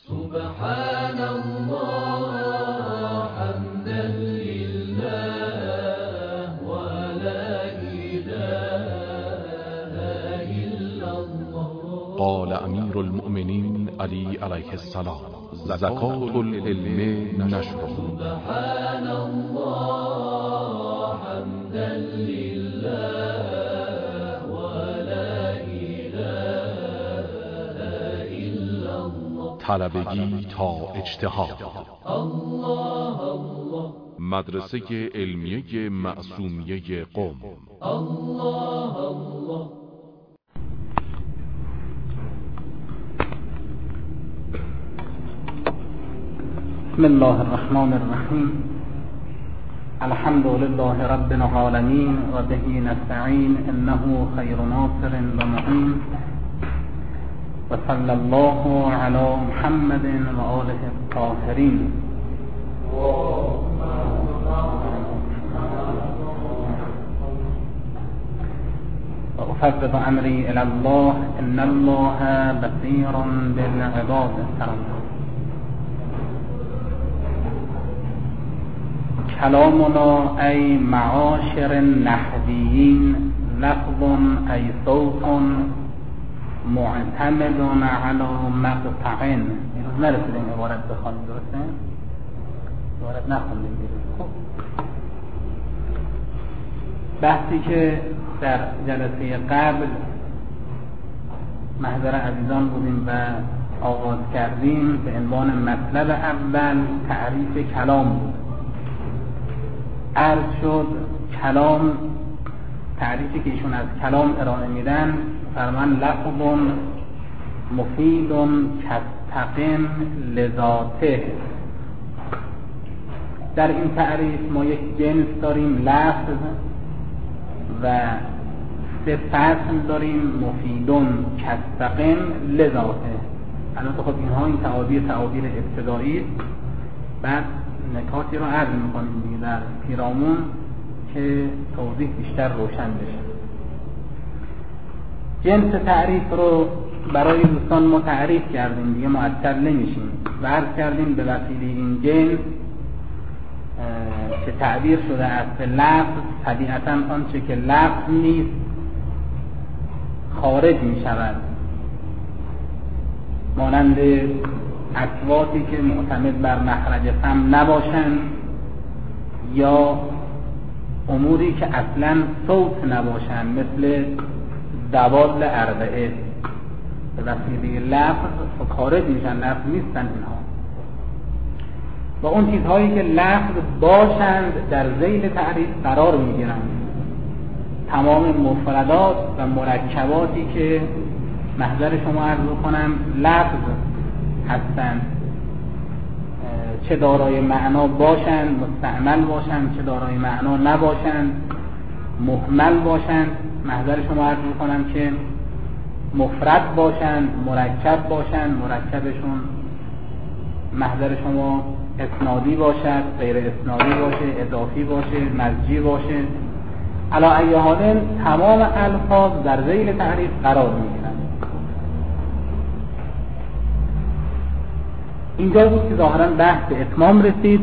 سبحان الله حمدا لله ولا إله إلا الله. قال امیر المؤمنین علی علیه السلام: زکات العلم نشر. سبحان الله حمدا لله ولا إله إلا الله. طلبگی تا اجتهاد. الله الله. مدرسه علمیه معصومیه قم. الله الله. بسم الله الرحمن الرحیم. الحمد لله رب العالمین و به نستعین انه خیر ناصر و معین و صلی الله علی محمد و آله الطاهرین. و افوض امری الی الله ان الله بصیر بالعباد. کلامنا ای معاشر النحویین لفظ ای صوت معتمد علی مقطع. دیروز نرسیدیم عبارت بخوانیم، درسته؟ عبارت نخوندیم دیروز. خب بحثی که در جلسه قبل محضر عزیزان بودیم و آغاز کردیم به عنوان مطلب اول تعریف کلام بود. عرض شد کلام، تعریفی که ایشون از کلام ارائه میدن، فرمان لفظ مفید کستقم لذاته. در این تعریف ما یک جنس داریم لفظ و سه فصل داریم مفیدون کستقم لذاته. البته خب اینها این تعابیر ابتدایی، بعد نکاتی رو عرض میکنیم دیگه در پیرامون که توضیح بیشتر روشن بشه. جنس تعریف رو برای دوستان ما تعریف کردیم دیگه، معطل نمیشیم و عرض کردیم به وسیله این جنس که تعبیر شده از لفظ، طبیعتاً آنچه که لفظ نیست خارج میشود، مانند اصواتی که معتمد بر مخرج فم نباشند یا اموری که اصلا صوت نباشند مثل دوال اربعه، به وسیله لفظ خارج میشن، لفظ نیستن اینها. و اون چیزهایی که لفظ باشند در ذیل تعریف قرار میگیرند، تمام مفردات و مرکباتی که محضر شما عرض کنم لفظ هستند، چه دارای معنا باشند مستعمل باشند، چه دارای معنا نباشند مهمل باشند. محضر شما عرض کنم که مفرد باشند، مرکب باشند، مرکبشون محضر شما اسنادی باشد، غیر اسنادی باشه، اضافی باشه، مزجی باشه. علی ای حال تمام الفاظ در ذیل تعریف قرار میگیرند. اینجا بود که ظاهرا بحث به اتمام رسید.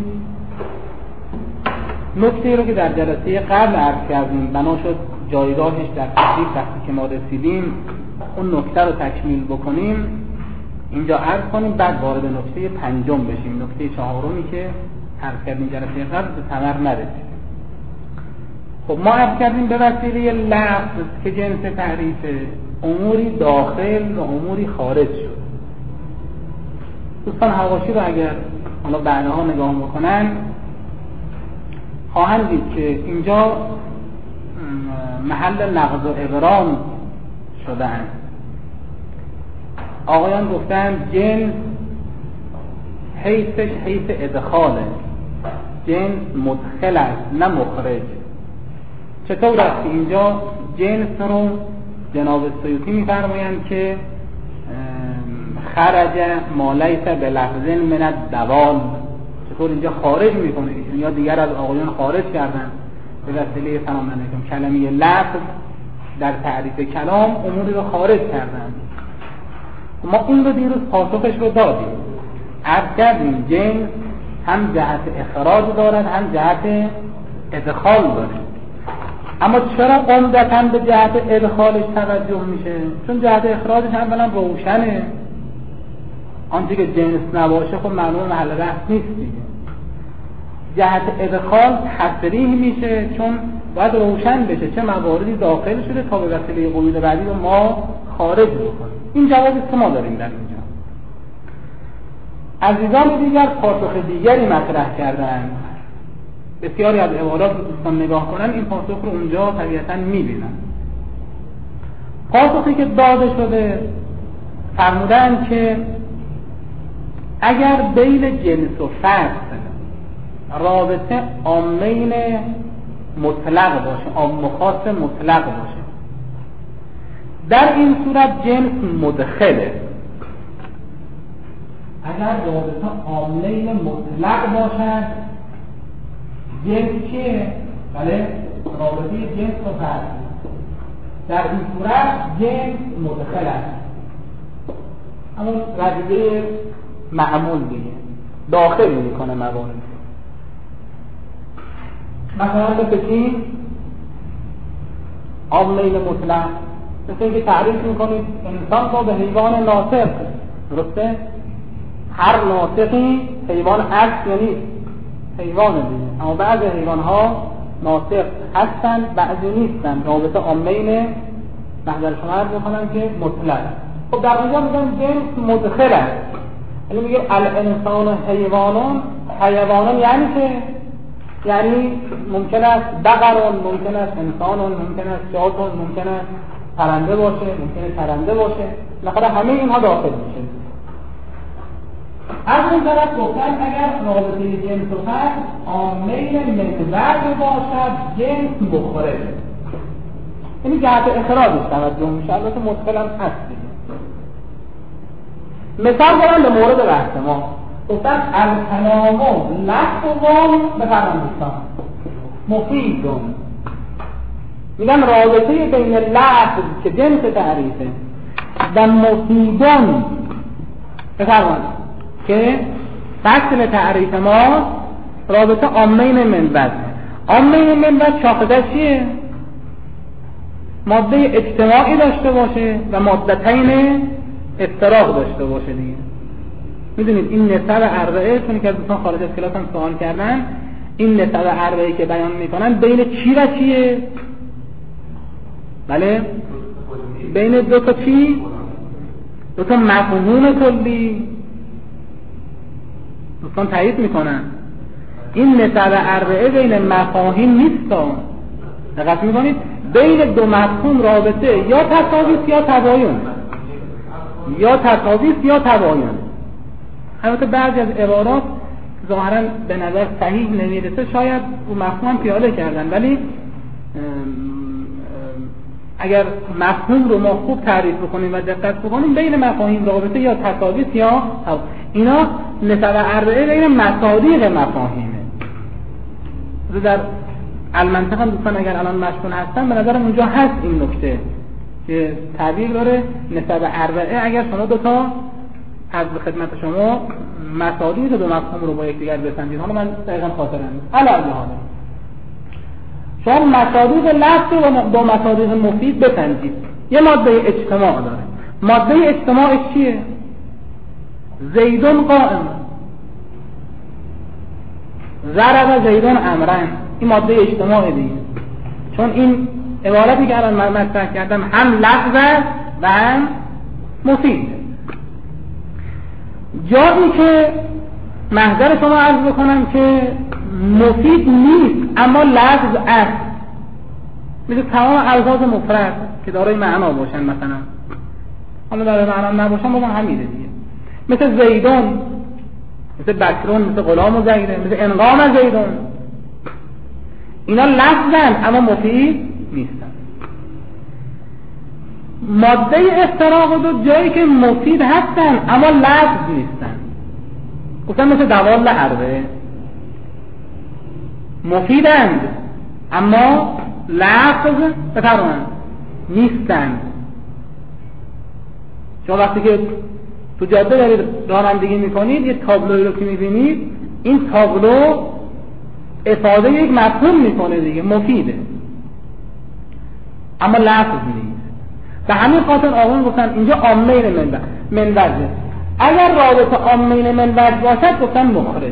نکته رو که در جلسه قبل عرض کردیم بنا شد جایگاهش در تحریف وقتی که ما رسیدیم اون نکته رو تکمیل بکنیم، اینجا عرض کنیم، بعد وارد نکته پنجم بشیم، نکته چهارمی که عرض کردیم جلسه قبل به ثمر نرسید. خب ما عرض کردیم به وسیله لفظ که جنس تعریف اموری داخل و اموری خارج شد. دوستان حواشی رو اگر حالا بعدها نگاه بکنن خواهند دید که اینجا محل نقض و ابرام شدن. آقایان گفتن جنس حیثش حیث ادخاله، جنس مدخل است نه مخرج. چطور است که اینجا جنس رو جناب سیوطی می‌فرمایند که خرج ما لیس بلفظ من الدوال، چطور اینجا خارج میکنه یا دیگر از آقایان خارج کردن به وسیله سلام علیکم کلمه لفظ در تعریف کلام اموری رو خارج کردن. ما این رو دیروز پاسخش رو دادیم عرض کردیم جنس هم جهت اخراج دارد هم جهت ادخال دارد. اما چرا عمدتاً به جهت ادخالش توجه میشه؟ چون جهت اخراجش اولا روشنه، آنچه که جنس نباشه خب معلوم محل بحث نیست دیگه. جهت ادخال تصریح میشه چون باید روشن بشه چه مواردی داخل شده تا به وسیله قیود بعدی رو ما خارج بکنیم. این جوابی که ما داریم در اینجا. عزیزان دیگر پاسخ دیگری مطرح کردن. بسیاری از عبارات رو دوستان نگاه کنن این پاسخ رو اونجا طبیعتاً میبینن. پاسخی که داده شده فرمودن که اگر بین جنس و فصل رابطه عامین مطلق باشه، عام و خاص مطلق باشه، در این صورت جنس مدخله. اگر رابطه عامین مطلق باشد جنس چیه؟ بله، رابطه جنس و فصل. در این صورت جنس مدخل است، همون رویه معمول دیگه، داخل میکنه موارد. مثلا مثل چی؟ عامین مطلق، مثل اینکه تعریف میکنید انسان رو به حیوان ناطق، درسته؟ هر ناطقی حیوان هست یا نیست؟ حیوان دیگه، اما بعضی حیوان ها ناطق هستن بعضی نیستن. رابطه عامین محضر شما عرض میکنم که مطلق. خب در اونجا میگم جنس مدخل است، یعنی میگه الانسان حیوانون یعنی که یعنی ممکن است بقرون، ممکن است انسانون، ممکن است شاتون، ممکن است پرنده باشه، ممکن است پرنده باشه، مثلا همه اینها داخل میشه. از اون طرف گفتن اگر رابطه جنس و فصل عامین منبر باشد جنس مخرج، یعنی جهت اخراجش توجه میشه، البته مدخل هم هست دیگه. مثال برن به مورد بحث ما، گفتن الکلام لفظ بفرمایید مفیدون، میگن رابطه بین لفظ که جنس تعریفه و مفیدون بفرمایید که فصل تعریف ما رابطه عامین منبع. عامین منبع شاخصه چیه؟ ماده اجتماعی داشته باشه و مادتین افتراق داشته باشه دیگه. میدونید این نسب اربعه، چون که از دوستان خارج از کلاس هم سوال کردن، این نسب اربعه که بیان میکنن بین چی و چیه؟ بله، بین دو تا چی؟ دو تا مفهوم کلی. دوستان تایید میکنن این نسب اربعه بین مفاهیم نیست. دقت میکنید بین دو مفهوم رابطه یا تساویست یا تباین، یا تساویست یا تباین. البته بعضی از عبارات ظاهرا به نظر صحیح نمیرسه، شاید اون مفهوم پیاده کردن، ولی اگر مفهوم رو ما خوب تعریف بکنیم و دقت بکنیم بین مفاهیم رابطه یا تساویست یا اینا نسب اربعه بین مصادیق مفاهیمه. در المنطق هم دوستان اگر الان مشغول هستن به نظرم اونجا هست این نکته که تعبیر داره نسب اربعه. اگر شما دو تا از خدمت شما مصادیق دو مفهوم رو با یکدیگر بسنجید، حالا من دقیقاً خاطرم نیست، علاوه حالا شما مصادیق لفظ و با مصادیق مفید بسنجید. یه ماده اجتماع داره. ماده اجتماعش چیه؟ زیدون قائم، ضرب زیدون امرن. این ماده اجتماع دیگه، چون این عبارتی که الان من مطرح کردم هم لفظ و هم مفید. جایی که محضر شما عرض بکنم که مفید نیست اما لفظ است، مثل تمام الفاظ مفرد که دارای معنا باشن، مثلا حالا دارای معنا نباشن بازم همیده دیگه، مثل زیدون، مثل بکرون، مثل غلام و زیدون، مثل انقام زیدون. اینا لفظن اما مفید نیستن. ماده افتراق دو جایی که مفید هستن اما لفظ نیستن. گفتن مثل دوال عربه مفیدند اما لفظ بفرمایید نیستند. شما وقتی که تو جاده دارید رانندگی میکنید، یه تابلوی رو که میبینید، این تابلو افاده یک مفهوم میکنه دیگه، مفیده، اما لفظ نیست. به همین خاطر آقایون گفتن اینجا عامین منوجه. اگر رابطه عامین منوجه باشد گفتن مخرجه،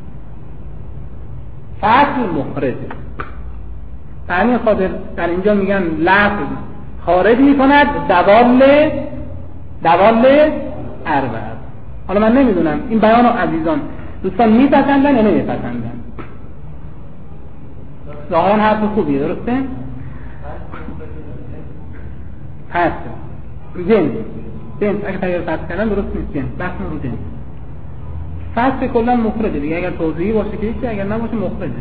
فصل مخرجه. به همین خاطر در اینجا میگن لفظ خارج میکند دوال اربع. حالا من نمیدونم این بیان رو عزیزان دوستان میپسندن یا نمیپسندن. ظاهرا حرف خوبیه، درسته؟ پس جنس اگه تغییر فصل کردن درست نیست، جنس بحث رو جنس. فصل کلا مخرجه دیگه، اگر توضیحی باشه که هیچی، اگر نباشه مخرجه.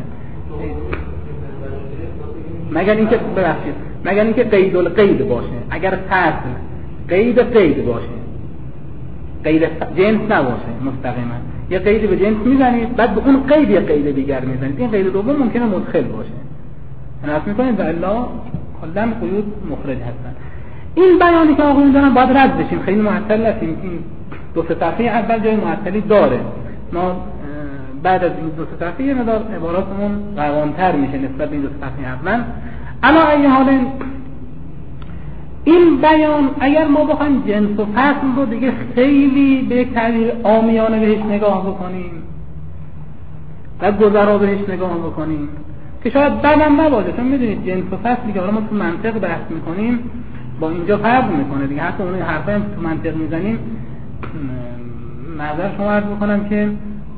مگر اینکه قید القید باشه. اگر فصل قید باشه، قید جنس نباشه مستقیما، یه قیدی به جنس میزنید بعد به اون قید یه قید دیگر میزنید، این قید دوم ممکنه مدخل باشه. انا اصلا میکنید والا کلا قیود مخرج هستن. این بیانی که آقایون دارن باید رد بشیم، خیلی معطل هستیم. این دو سه صفحه اول جای معطلی داره، ما بعد از این دو سه صفحه یه مقدار عباراتمون روان‌تر میشه نسبت به این دو سه صفحه اول. اما ای حال این بیان اگر ما بخوایم جنس و فصل رو دیگه خیلی به یک تعبیر عامیانه بهش نگاه بکنیم و گذرا بهش نگاه بکنیم که شاید بعدم نباشه، چون میدونید جنس و فصلی که حالا ما تو منطق بحث میکنیم با اینجا فرق میکنه دیگه. حتی اون حرفایی هم تو منطق میزنیم، معذرت شما عرض میکنم که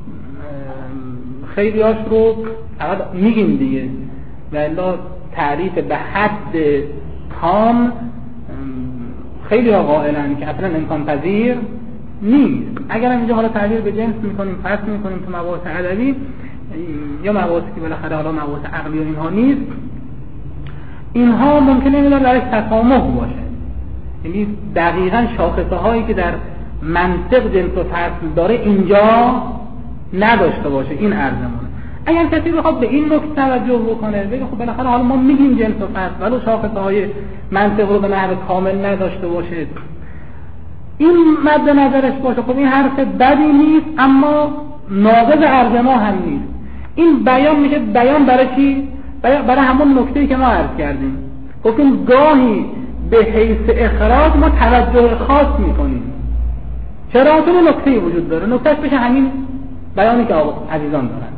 خیلی هاش رو فقط میگیم دیگه و الا تعریف به حد تام خیلی ها قائلن که اصلا امکان پذیر نیست. اگر اینجا حالا تعبیر به جنس میکنیم، فصل میکنیم تو مباحث ادبی یا مباحثی که بالاخره حالا مباحث عقلی و اینها نیست، اینها ممکنه میدار درش تسامح باشه، یعنی دقیقاً شاخصه هایی که در منطق جنس و فصل داره اینجا نداشته باشه. این عرضمونه. اگر کسی بخواد به این نکته توجه بکنه، بگه خب بالاخره حالا ما میگیم جنس و فصل ولو شاخصه های منطق رو به نحو کامل نداشته باشه، این مد نظرش باشه، خب این حرف بدی نیست اما ناقض عرض ما هم نیست. این بیان میشه بیان برای چی؟ برای همون نکته‌ای که ما عرض کردیم. گفتیم گاهی به حیث اخراج ما توجه خاص میکنیم. چرا؟ چون نکته‌ای وجود داره، نکتهش بشه همین بیانی که عزیزان دارن،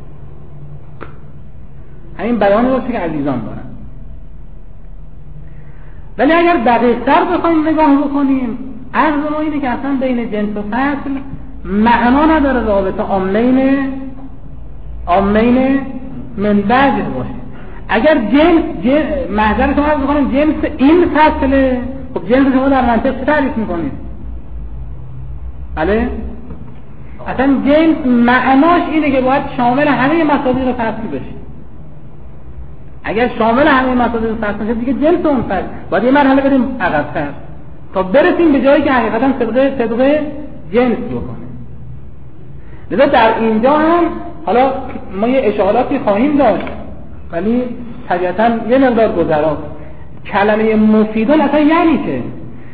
همین بیانی باشه که عزیزان دارن. ولی اگر دقیق‌تر بخوایم نگاه بکنیم، عرض ما اینه که اصلا بین جنس و فصل معنا نداره رابطه عامین منبعض باشه. اگر جنس محضر شما عرض بکنیم جنس این فصله، خب جنس شما در منطق چه تعریف میکنید؟ بله؟ اصلا جنس معناش اینه که باید شامل همه مصادیق فصل بشه. اگر شامل همه مصادیق فصل بشه دیگه جنس اون فصل باید یه مرحله بریم عقب‌تر تا برسیم به جایی که حقیقتا صدق جنس بکنه. لذا در اینجا هم حالا ما یه اشاراتی خواهیم داشت ولی طبیعتا یه مقدار گذرا. کلمه مفیدون اصلا یعنی که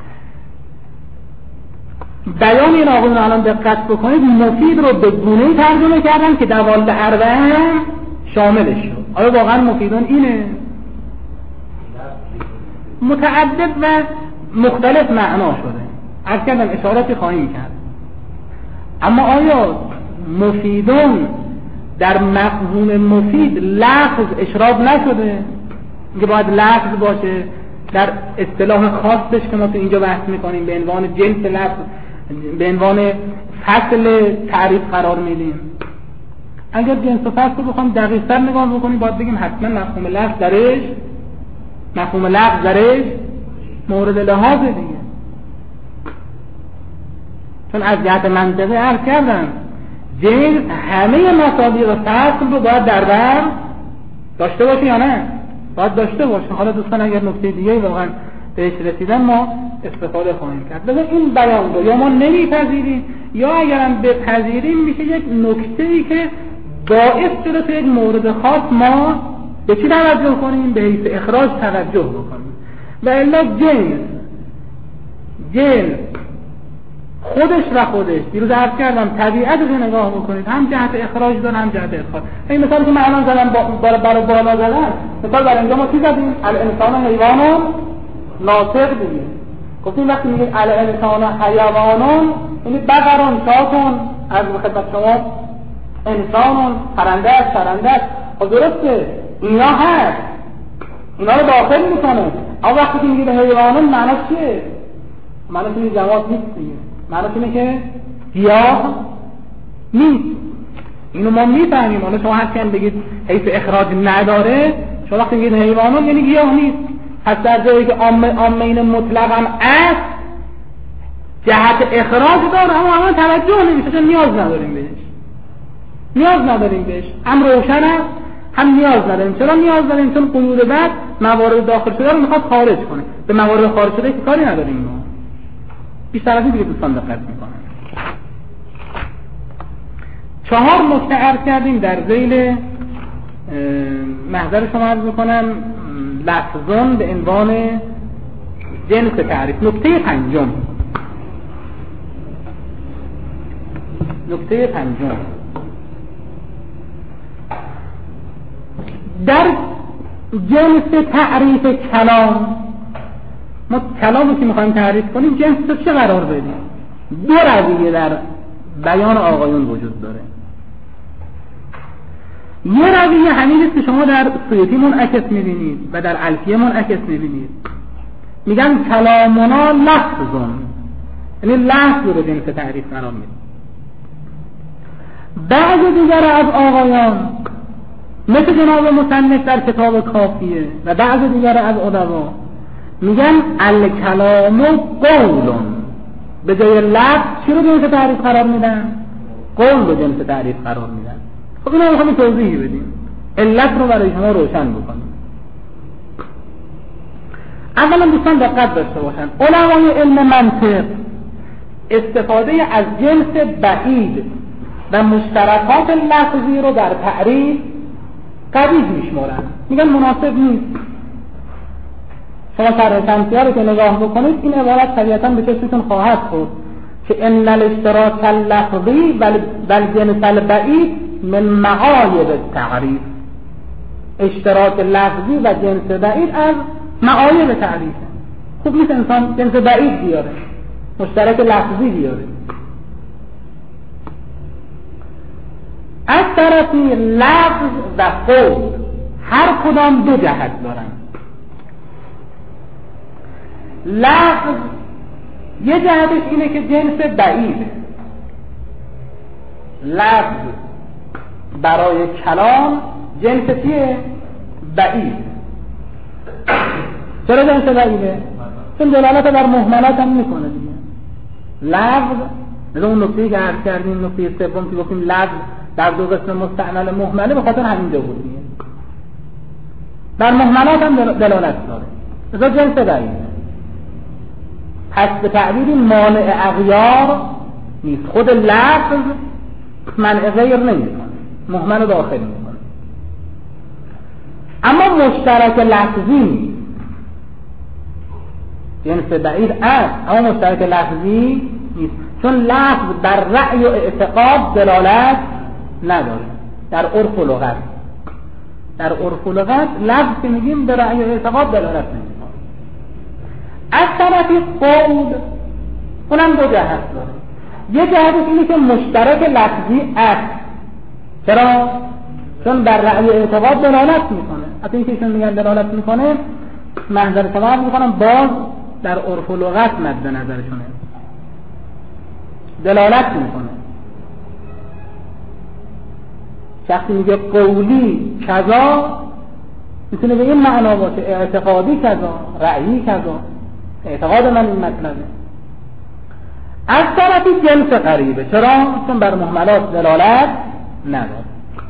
بیان این آقایون الان دقت بکنید، مفید رو به گونه‌ای ترجمه کردن که دوال اربعه هم شاملش شد. آیا واقعا مفیدون اینه؟ متعدد و مختلف معنا شده، عرض کردم اشاراتی خواهیم کرد. اما آیا مفیدون در مفهوم مفید لفظ اشراف نشده که باید لفظ باشه در اصطلاح خاصش که ما تو اینجا بحث میکنیم به عنوان جنس لفظ، به عنوان فصل تعریف قرار میدیم؟ اگر جنس و فصل رو بخوام دقیق‌تر نگاه بکنیم باید بگیم حتما مفهوم لفظ درش مورد لحاظ دیگه، چون از جهت منطقی عرض کردم جنس همه مصادیق فصل رو باید در بر داشته باشه یا نه؟ باید داشته باشه. حالا دوستان اگر نکته دیگه واقعا بهش رسیدن ما استفاده خواهیم کرد. لذا این بیان رو یا ما نمیپذیریم یا اگرم بپذیریم میشه یک نکته‌ای که باعث شده تو یک مورد خاص ما به چی توجه کنیم؟ به حیث اخراج توجه بکنیم. و الا جنس خودش و خودش دیروز عرض کردم طبیعت رو نگاه بکنید، هم جهت اخراج داره هم جهت ادخال. این مثال که من الان زدم برای بالا زدن، مثال برای اینجا ما چی زدیم؟ الانسان حیوان ناطق دیگه. گفتیم وقتی میگید الانسان حیوانون یعنی بقرون شاتون از خدمت شما انسانون پرنده است. خب درسته اینا هست، اینا رو داخل میکنه. اما وقتی که میگید حیوانون معنی چیه؟ معنی توی جواب نیست دیگه. معنی اینه که گیاه نیست. اینو ما میفهمیم. حالا شما هر کم بگید حیث اخراج نداره، شما وقتی میگید حیوانون یعنی گیاه نیست. پس در جایی که عامین مطلق هم است جهت اخراج داره، اما همه توجه نمیشه، چون نیاز نداریم بهش. هم روشن است هم نیاز نداریم. چرا نیاز داریم؟ چون قیود بعد موارد داخل شده رو میخواد خارج کنه. به موارد خارج شده که کاری نداریم ما. بیشتر از این دیگه دوستان دقت میکنن. 4 نکته عرض کردیم در ذیل محضر شما عرض میکنم لفظون به عنوان جنس تعریف. نکته پنجم در جنس تعریف کلام، ما کلامی که میخوایم تعریف کنیم جنس رو چه قرار بدیم؟ 2 رویه در بیان آقایون وجود داره. یه رویه همین است که شما در سیوطی منعکس میبینید و در الفیه منعکس میبینید. میگن کلامنا لفظون، یعنی لفظ رو جنس تعریف قرار میدیم. بعض دیگر از آقایان مثل جناب مصنف در کتاب کافیه و بعض دیگر از علما میگن الکلام قولون، به جای لفظ چی رو جنس تعریف قرار میدن؟ قول رو جنس تعریف قرار میدن. خب اینا میخوایم توضیحی بدیم، علت رو برای شما روشن بکنیم. اولا دوستان دقت داشته باشن، علمای علم منطق استفاده از جنس بعید و مشترکات لفظی رو در تعریف قبیح میشمارن، میگن مناسب نیست. شما شرح شمسیه رو که نگاه بکنید این عبارت طبیعتاً به چشمتون خواهد خورد که ان الاشتراک اللفظی والجنس البعید من معایب التعریف. اشتراک لفظی و جنس بعید از معایب تعریف. خوب نیست انسان جنس بعید بیاره، مشترک لفظی بیاره. از طرفی لفظ و قول هر کدام 2 جهت دارن. لفظ یه جهتش اینه که جنس بعید، لفظ برای کلام جنس چیه؟ بعید. چرا جنس بعیده؟ چون دلالت بر مهملات هم میکنه دیگه. لفظ مثل اون نکته‌ای که عرض کردیم، نکته سوم که گفتیم لفظ در 2 قسم مستعمل مهمله، به خاطر همین دو بود دیگه. در مهملات هم دلالت داره. مثلا جنس بعیده. پس به تعبیری مانع اغیار نیست. خود لفظ منع غیر نمیکنه، مهمل داخل میکنه. اما مشترک لفظی نیست. جنس بعید است اما مشترک لفظی نیست، چون لفظ در رأی و اعتقاد دلالت نداره. در عرف و لغت لفظ که میگیم به رأی و اعتقاد دلالت نمیکنه. از طرفی قول اونم 2 جهت داره. یه جهت اینه که مشترک لفظی است. چرا؟ چون بر رأی اعتقاد دلالت میکنه. حتی اینکه ایشون میگن دلالت میکنه، منظر شما میکنم باز در عرف و لغت مد نظرشونه، دلالت میکنه. شخصی میگه قولی کذا میتونه به این معنا باشه، اعتقادی کذا، رأیی کذا، اعتقاد من این مطلبه. از طرفی جنس قریبه. چرا؟ چون بر مهملات دلالت نداره.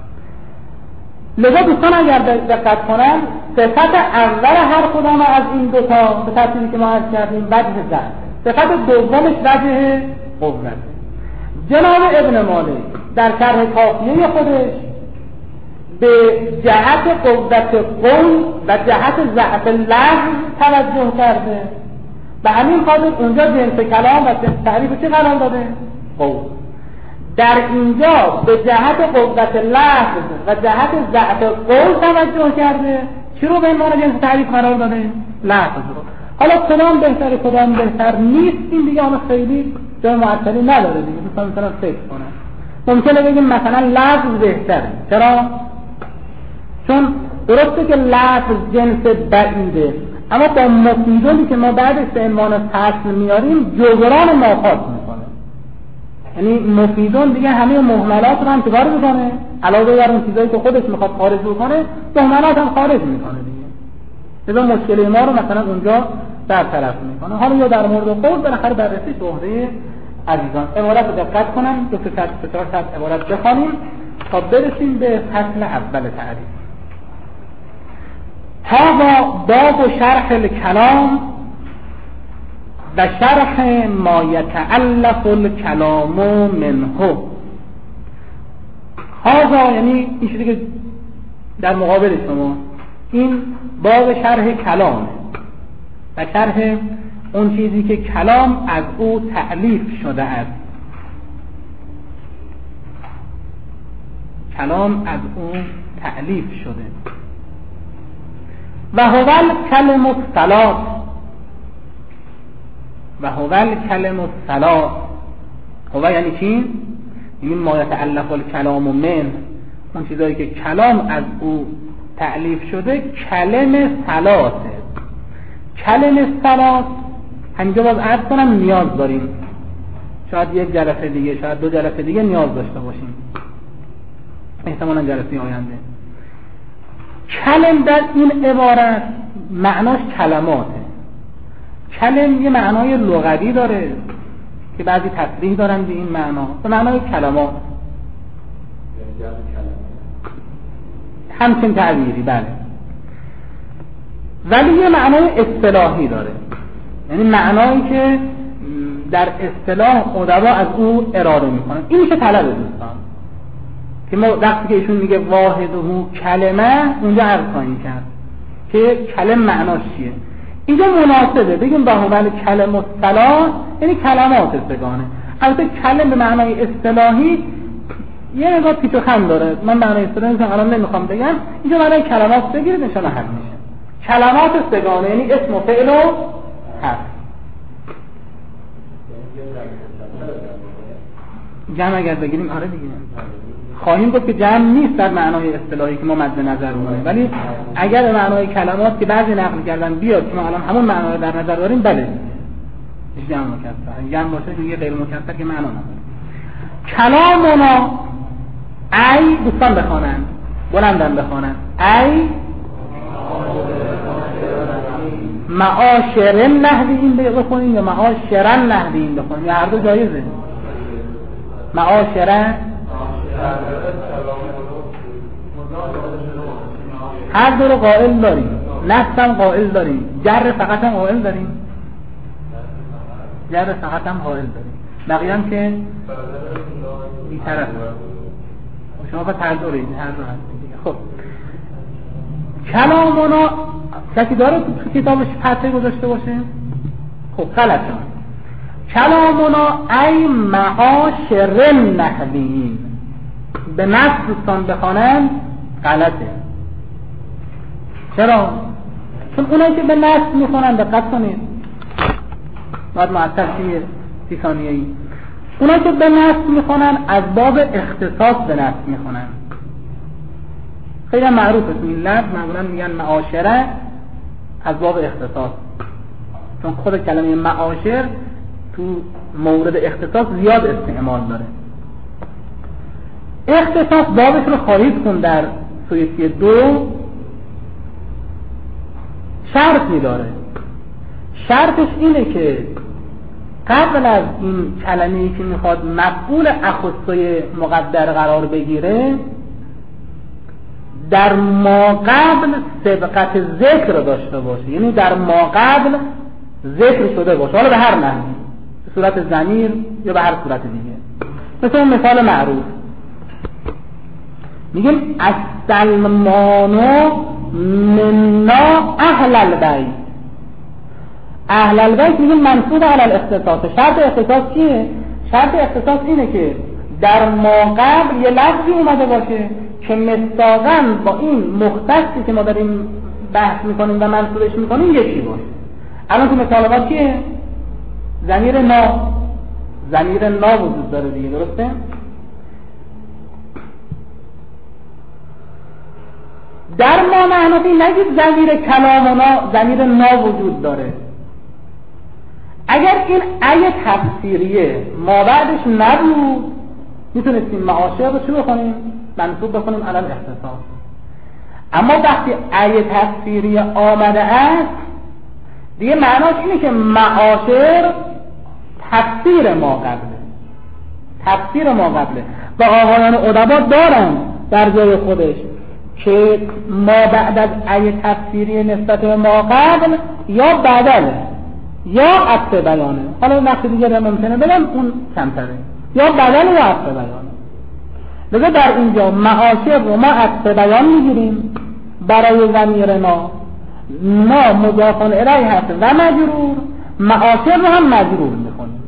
لذا دوستان اگر دقت کنن صفت اول هر کدام از این 2 تا به ترتیبی که ما عرض کردیم وجه ضعف، صفت دومش وجه قوت. جناب ابن مالک در شرح کافیه خودش به جهت قوت قول و جهت ضعف لفظ توجه کرده به همین خاطر اونجا جنس کلام و تعریف چه قرار داده؟ قول. در اینجا به جهت قوت لفظ و جهت ضعف قول توجه کرده. چی رو به عنوان جنس تعریف قرار داده؟ لفظ رو. حالا کدام بهتره کدام بهتر نیست، این دیگه اون خیلی جای معطلی نداره دیگه. مثلا فکر کنم ممکنه بگیم مثلا لفظ بهتره. چرا؟ چون درسته که لفظ جنس بعیده، اما با مفیدونی که ما بعدش به عنوان فصل میاریم جبران ماخاص میکنه. یعنی مفیدون دیگه همه مهملات رو هم چکار میکنه؟ علاوه بر اون چیزایی که خودش میخواد خارج بکنه، مهملات هم خارج میکنه دیگه. لذا مشکل ما رو مثلا اونجا برطرف میکنه. حالا یا در مورد قول بالاخره بررسی به عهده عزیزان. عبارت رو دقت کنم، 2-3 عبارت بخوانیم تا برسیم به فصل اول تعریف. هذا باب شرح الكلام و شرح ما يتألف الكلام منه. هذا یعنی این چیزی که در مقابل شما، این باب شرح کلام و شرح اون چیزی که کلام از او تألیف شده است. کلام از او تألیف شده. و هو الکلم الثلاث، و هو الکلم الثلاث. هو یعنی چی؟ یعنی ما یتألف الکلام من، اون چیزایی که کلام از او تألیف شده کلم ثلاثه. کلم ثلاث همینجا باز عرض کنم نیاز داریم، شاید یک جلسه دیگه، شاید 2 جلسه دیگه نیاز داشته باشیم، احتمالا جلسه آینده. کلم در این عبارت معناش کلماته. کلم یه معنای لغوی داره که بعضی تصریح دارن به این معنا، به معنای کلمات، همچین تعبیری. بله، ولی یه معنای اصطلاحی داره، یعنی معنایی که در اصطلاح ادبا از او اراده میکنن. این میشه طلب دوستان که ما وقتی که ایشون میگه واحده کلمه، اونجا عرض خواهیم کرد که کلم معناش چیه. اینجا مناسبه بگیم با هول کلم الثلاث، یعنی کلمات سگانه. البته کلم به معنای اصطلاحی یه نگاه پیچ و خم داره، من معنای اصطلاحی الان نمیخوام بگم، اینجا معنای کلمات بگیرید ان شاءالله حل میشه. کلمات سگانه یعنی اسم و فعل و حرف. جمع اگر بگیریم آره دیگه خواهیم گفت که جمع نیست در معنای اصطلاحی که ما مد نظر می‌گیریم، ولی اگر به معنای کلمات که بعضی نقل کردن بیاد که ما الان همون معنا رو در نظر داریم، بله جمع مکسر. جمع باشه دیگه غیر مکسر که معنا نداره. کلامنا ای، دوستان بخوانن بلندن بخوانن، ای معاشر نحوین بخونین یا معاشرن نحوین بخونین، یا هر دو جایزه. معاشرن هر دو رو قائل داریم، نصب هم قائل داریم، جر فقط هم قائل داریم، جر فقط هم قائل داریم، بقیه هم که بی‌طرف شما با تردارید هر دو هست. خب کلامنا کسی داره تو کتابش پته گذاشته باشه؟ خب غلط شد. کلامنا ای معاشر نحوین، به نصب دوستان بخوانن غلطه. چرا؟ چون اونایی که به نصب میخونن، دقت کنید باید معطل شیه 30 ثانیه‌ای، اونایی که به نصب میخونن از باب اختصاص به نصب میخونن. خیلی معروفه تو این لفظ، معمولا میگن معاشره از باب اختصاص، چون خود کلمه معاشر تو مورد اختصاص زیاد استعمال داره. اختصاص بابش رو خواهید خوند در سویتی 2 شرطی داره. شرطش اینه که قبل از این کلمه‌ای که میخواد مفعول اخصای مقدر قرار بگیره، در ما قبل سبقت ذکر داشته باشه، یعنی در ما قبل ذکر شده باشه، حالا به هر نحوی، به صورت ضمیر یا به هر صورت دیگه. مثل اون مثال معروف میگیم السلمان منا اهل البیت، اهل البیت میگن منصوب علی الاختصاص. شرط اختصاص چیه؟ شرط اختصاص اینه که در ما قبل یه لفظی اومده باشه که مصداقاً با این مختصی که ما داریم بحث میکنیم و منصوبش میکنیم یکی باشه. الان تو مثال چیه؟ ضمیر نا وجود داره دیگه، درسته؟ در ما معنی نگید ضمیر کلام و ضمیر نا وجود داره. اگر این ای تفسیریه ما بعدش نبود میتونستیم معاشر رو چی بکنیم؟ منصوب بکنیم علی الاختصاص. اما وقتی ای تفسیریه آمده است دیگه معناش اینه که معاشر تفسیر ما قبله و آقایان ادبا دارن در جای خودش که ما بعد از ای تفسیری نسبت به ما قبل یا بدله یا عطف بیانه. حالا وقت دیگه ممکنه بگم اون کمتره، یا بدل یا عطف بیانه. لذا در اینجا معاشر رو ما عطف بیان میگیریم برای ضمیر نا مضاف الیه هست و مجرور، معاشر رو هم مجرور میکنیم.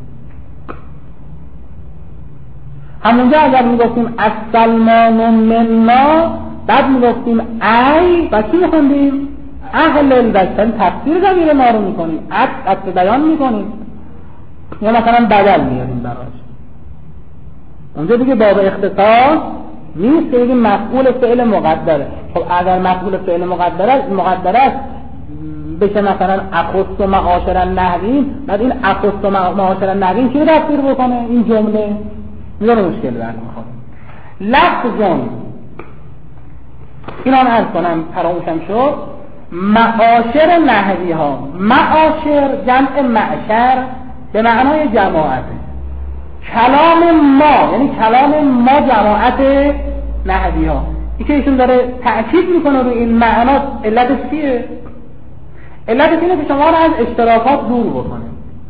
همونجا اگر میگفتیم السلمان منا بعد میگفتیم ای و چی میخوندیم؟ اهل البیت، تفسیر ضمیر ما رو میکنیم، عطف بیان میکنیم یا مثلا بدل میاریم براش. اونجا دیگه باب اختصاص نیست که بگیم مفعول فعل مقدره. خب اگر مفعول فعل مقدر است بشه مثلا اخص و معاشر النحوین، بعد این اخص و معاشر النحوین چی رو تفسیر بکنه؟ این جمله میذاره مشکل برمیخوره. لفظون این هم عرض کنم فراموشم شد، معاشر نحوی ها، معاشر جمع معشر به معنای جماعته. کلام ما یعنی کلام ما جماعت نحوی ها. این که ایشون داره تأکید میکنه روی این معنا. علتش چیه؟ علتش اینه که شما رو از اشتراکات دور بکنه.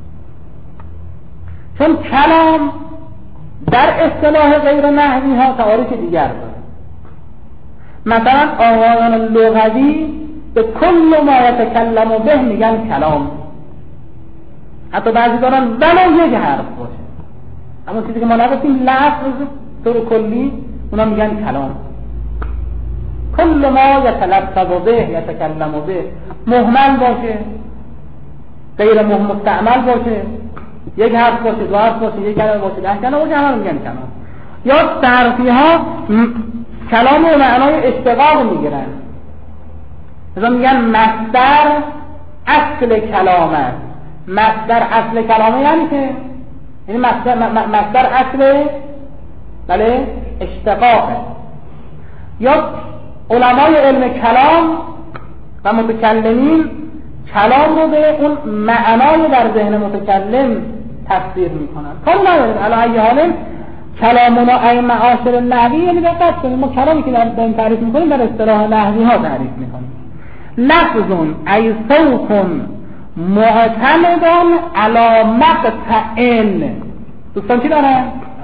چون کلام در اصطلاح غیر نحوی ها تعاریف دیگر داره. مثلا آقایان لغوی به کل ما یتکلم به میگن کلام. حتی بعضی دارن ولو یک حرف باشه، اما چیزی که ما نگفتیم لفظ طور کلی اونا میگن کلام. کل ما یتلفظ به یتکلم به، مهمل باشه غیر مستعمل باشه، یک حرف باشه، دو حرف باشه، یک کلمه باشه، 10 کلمه باشه، همه میگن کلام. یا صرفی ها کلام و معنای اشتقاق میگیرن، مثلا میگن مصدر اصل کلامه. مصدر اصل کلامه یعنی که یعنی مصدر اصل بله اشتقاقه. یا علمای علم کلام و متکلمین کلام رو به اون معنای در ذهن متکلم تفسیر میکنن. کار نداریم علی ای حال کلامنا ای معاشر نحوی یعنی دقت کنیم ما کلامی که در تعریف میکنیم در اصطلاح نحوی ها تعریف میکنیم. لفظون ای صوتون معتمدان علی مقطعن. دوستان چی دارن؟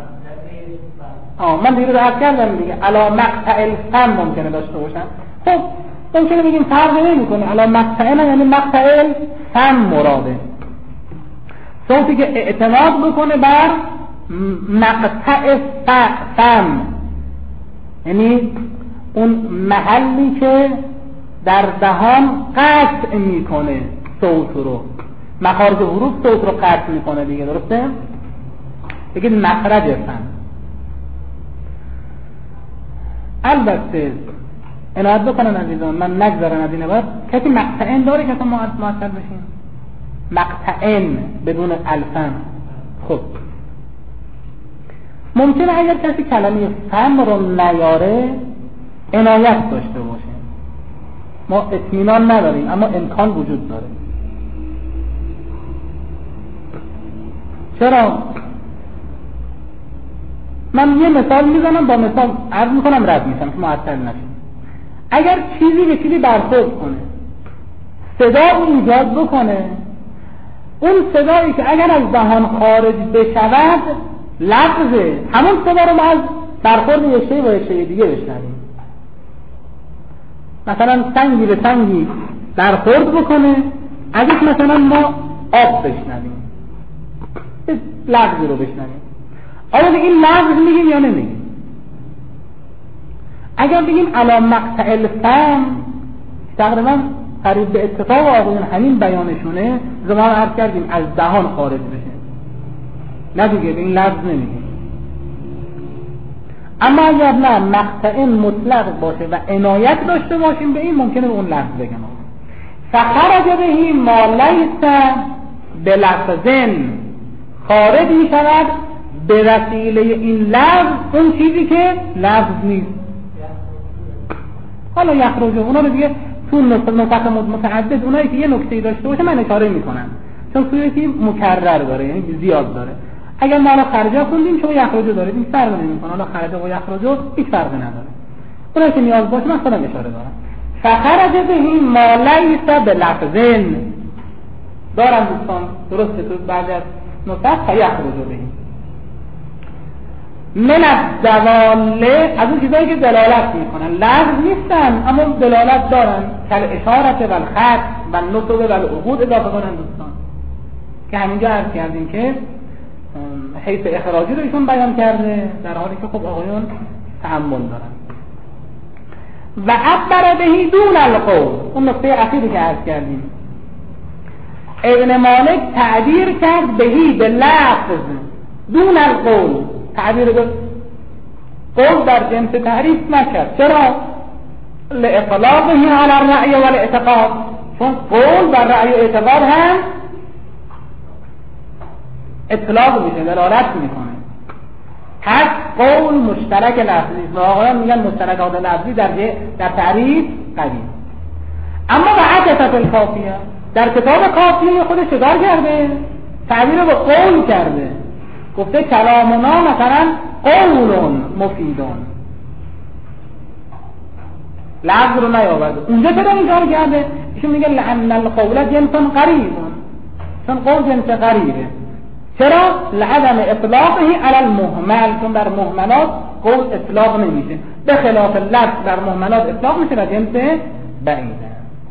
من دیگه راحت کردم دیگه. علی مقطع الفم ممکنه داشته باشن. خب ممکنه بگیم فرق نمیکنه. علی مقطعن یعنی مقطع الفم مراده. صوتی که اعتماد بکنه بر مقطع فم، یعنی اون محلی که در دهان قطع میکنه صوت رو، مخارج حروف صوت رو قطع میکنه دیگه، درسته؟ بگید مخرج فم. البته عنایت بکنن عزیزان، من نگذارن از این بعد کسی مقطعن داره که اصلا معطل بشین؟ مقطعن بدون الفم. خب ممکنه اگر کسی کلمه فم رو نیاره عنایت داشته باشه. ما اطمینان نداریم اما امکان وجود داره. چرا؟ من یه مثال میزنم، با مثال عرض میکنم رد میشم که معطل نشیم. اگر چیزی به چیزی برخورد کنه، صدا ایجاد بکنه، اون صدایی که اگر از دهان خارج بشود لفظه، همون صدا رو ما از برخورد یک شی با یک شی دیگه بشنویم. مثلا سنگی به سنگی برخورد بکنه، اگه مثلا ما آب بشنویم، لفظی رو بشنویم. آیا به این لفظ میگیم یا نمیگیم؟ اگر بگیم علی مقطع الفم، تقریبا قریب به اتفاق آقایون همین بیانشونه، زمان عرض کردیم از دهان خارج بشه، نه دیگه به این لفظ نمیگیم. اما اگر نه مقطع مطلق باشه و عنایت داشته باشیم به این، ممکنه به اون لفظ بگم. فخرج بهی ما لیس بلفظن، خارج می شود به وسیله این لفظ اون چیزی که لفظ نیست. حالا یخرجه اونا رو دیگه تو نسخ متعدد اونایی که یه نکته‌ای داشته باشه من اشاره میکنم، چون صورتی مکرر داره، یعنی زیاد داره. اگر ما حالا خرجه خوندیم شما یخرجه داره، این فرق نمیکنه. حالا خرجه و یخرجه هیچ فرقی نداره. اونایی که نیاز باشه من خودم اشاره دارم. فخرج بهی ما لیس بلفظن، دارم دوستان درسته تو بعد از نسخ یخرجه بهی من الدواله، از اون چیزایی که دلالت میکنن، لفظ نیستن اما دلالت دارن، کل اشارت و الخط و نطق و العقود اضافه کنن دوستان، که همینجا عرض کردیم که حیث اخراجی رو ایشون بیان کرده، در حالی که خب آقایون تأمل دارن. و عبر بهی دون القول، اون نقطه اخیری که عرض کردیم، ابن مالک تعبیر کرد بهی به لفظ دون القول، تعبیر قول در جنس تعریف نکرد. چرا؟ لإطلاقه على الرأی و الاعتقاد، چون قول بر رأی و اعتقاد هم اطلاق میشه، دلالت میکنه. پس قول مشترک لفظی است و آقایان میگن مشترکات لفظی در تعریف قوی. اما و عطفت الکافیه، در کتاب کافیه خودش چکار کرده؟ تعبیر به قول کرده، گفته کلامنا مثلا قول مفیدون، لفظ رو نیاورده. اونجا چرا اینجا کرده؟ ایشون میگه لأن القول جنس قریب، چون قول جنس قریبه. چرا؟ لعدم اطلاقه علی المهمل، چون در مهملات قول اطلاق نمیشه، به خلاف لفظ در مهملات اطلاق میشه و جنس بعیده.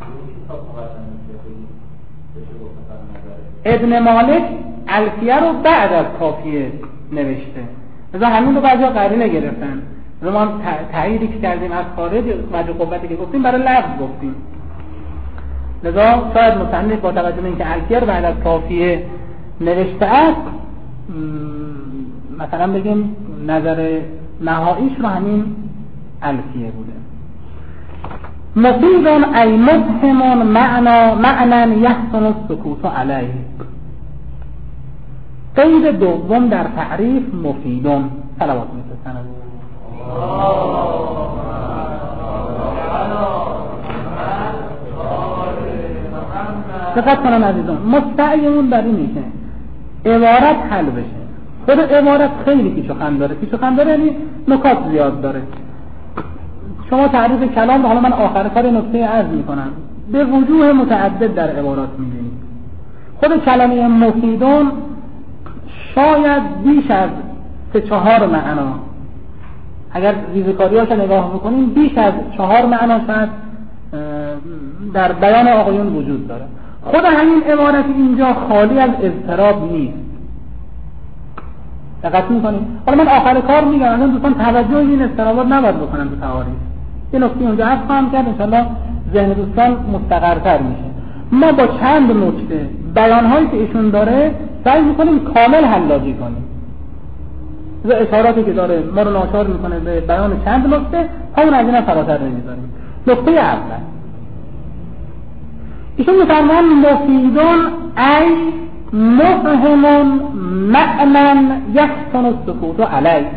ابن مالک الفیه رو بعد از کافیه نوشته، مثلا همین رو بعضی ها قرینه گرفتن. ما تاییدی که کردیم از خارج وجه قوتی که گفتیم برای لفظ گفتیم، لذا شاید مصنف با توجه به اینکه الفیه رو بعد از کافیه نوشته است، مثلا بگیم نظر نهاییش رو همین الفیه بوده. مفیدون ای مفهمون معنی یحسن السکوت علیه. قید دوم در تعریف مفیدون، صلوات میفرستند. دقت کنن عزیزان، مستعیمون بر این میشه عبارت حل بشه. خود عبارت خیلی پیچ و خم داره، پیچ و خم داره یعنی نکات زیاد داره. شما تعریف کلام رو حالا من آخر کار نکته عرض میکنم، به وجوه متعدد در عبارات میبینید. خود کلمه مفیدون شاید بیش از 3-4 معنا، اگر ریزکاریاش نگاه بکنیم بیش از 4 معنا شاید در بیان آقایون وجود داره. خود همین عبارت اینجا خالی از اضطراب نیست. دقت میکنید؟ حالا من آخر کار میگم الان دوستان توجه این اضطرابات نباید بکنن تو تعاریف. یه نکته اونجا عرض خواهم کرد، انشالله ذهن دوستان مستقرتر میشه. ما با چند نکته بیانهایی که ایشون داره سعی میکنیم کامل حلاجی کنیم و اشاراتی که داره ما رو ناچار میکنه به بیان چند نکته، همون از این فراتر نمیذاریم. نکته اول ایشون میفرمان مفیدون ای مفهمون معنی یحسن السکوت علیه.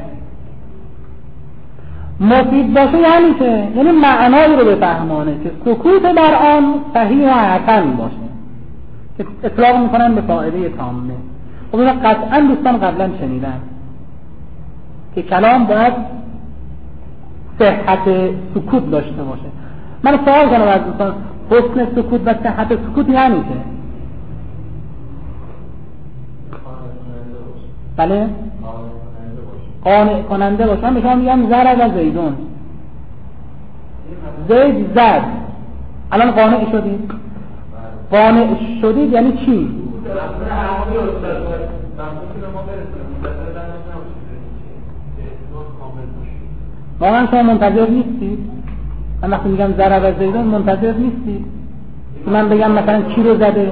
مفید باشه یعنی که یعنی معنایی رو بفهمانه که سکوت بر آن صحیح و حسن باشه، که اطلاق میکنن به فائده تامه. خب اینا قطعا دوستان قبلا شنیدن که کلام باید صحت سکوت داشته باشه. من سوال کنم از دوستان، حسن سکوت و صحت سکوت یعنی چه؟ بله؟ قانع کننده باشه. من به شما میگم زرد از زیدون، زید زد، الان قانع شدید. قانع شدید یعنی چی؟ واقعا شما منتظر نیستید؟ من وقتی میگم ضرب زیدون منتظر نیستید که من بگم مثلا کی رو زده؟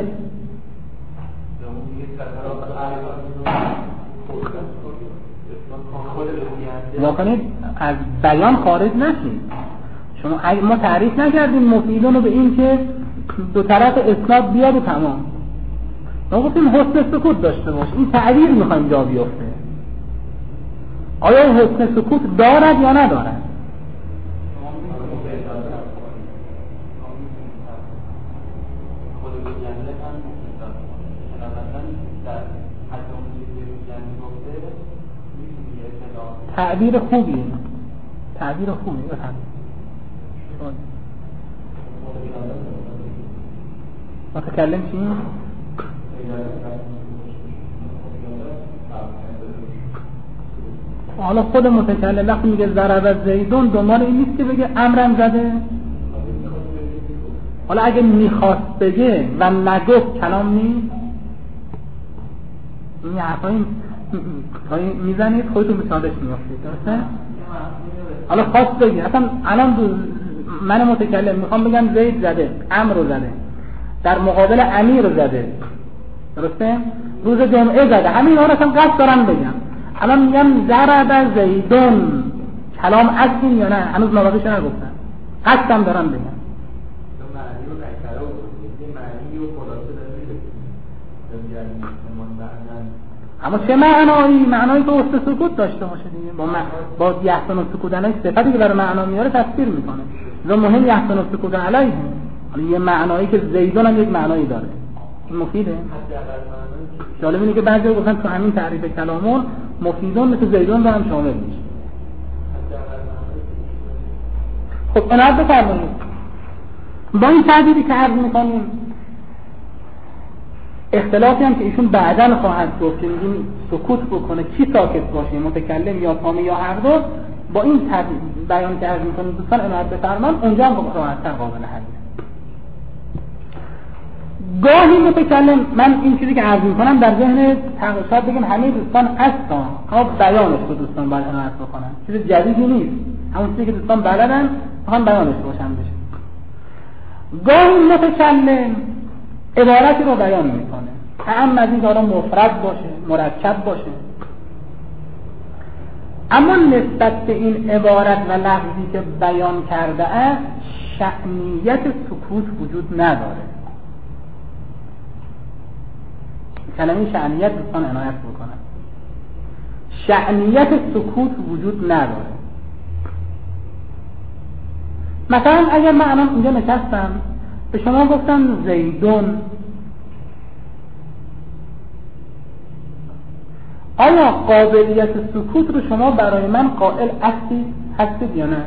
واکنید از بیان خارج نشید. شما ما تعریف نکردیم مفیدون رو به این که دو طرف اسناد بیاد و تمام. ما گفتیم حسن سکوت داشته باش. این تعبیر میخوایم جا بیفته. آیا حسن سکوت دارد یا ندارد؟ تعبیر خوبیه. تعبیر خوبی بفهم. متکلم چی؟ حالا خود متکلم وقتی میگه ضرب زیدون دنبال این نیست که بگه امرم زده. حالا اگه میخواست بگه و نگفت کلام نیست. این حرفایی میزنید خودتون به چالش میافتید. درسته؟ حالا خواست بگی اصلا الان من متکلم میخوام بگم زید زده، امر رو زده، در مقابل امیر رو زده، درسته؟ روز جمعه زده، همین ها رو اصلا قصد دارم بگم. الان میگم ضرب زیدون، کلام اصلی یا نه؟ هنوز مواقعش نگفتم، قصدم دارم بگم. اما چه معنایی؟ معنایی که حسن سکوت داشته باشه دیگه. با یحسن السکوت علیه صفتی که برای معنا میاره تفسیر میکنه. لذا مهم یحسن السکوت علیه. حالا یه معنایی که زیدون هم یک معنایی داره. این مفیده. جالب اینه که بعضی گفتن تو همین تعریف کلامون مفیدون مثل زیدون دارن شامل میشه. خب عنایت بفرمایید. با این تعبیری که عرض میکنیم اختلافی هم که ایشون بعداً خواهد گفت که میگیم سکوت بکنه کی ساکت باشه، متکلم یا سامی یا هر دو، با این بیان که عرض میکنیم دوستان عنایت بفرمایید اونجا هم راحت‌تر قابل حله. گاهی متکلم، من این چیزی که عرض میکنم در ذهن شاید بگم همه دوستان هستن، اما بیانش رو دوستان باید عنایت بکنن، چیز جدیدی نیست، همون چیزی که دوستان بلدن میخوان بیانش روشن بشه. گاهی متکلم عبارتی رو بیان میکنه، هم از این که مفرد باشه، مرکب باشه، اما نسبت به این عبارت و لفظی که بیان کرده است شأنیت سکوت وجود نداره. کلمه شأنیت دوستان عنایت بکنن، شأنیت سکوت وجود نداره. مثلا اگر من الان اینجا نشستم به شما گفتم زیدون، آیا قابلیت سکوت رو شما برای من قائل هستید یا نه؟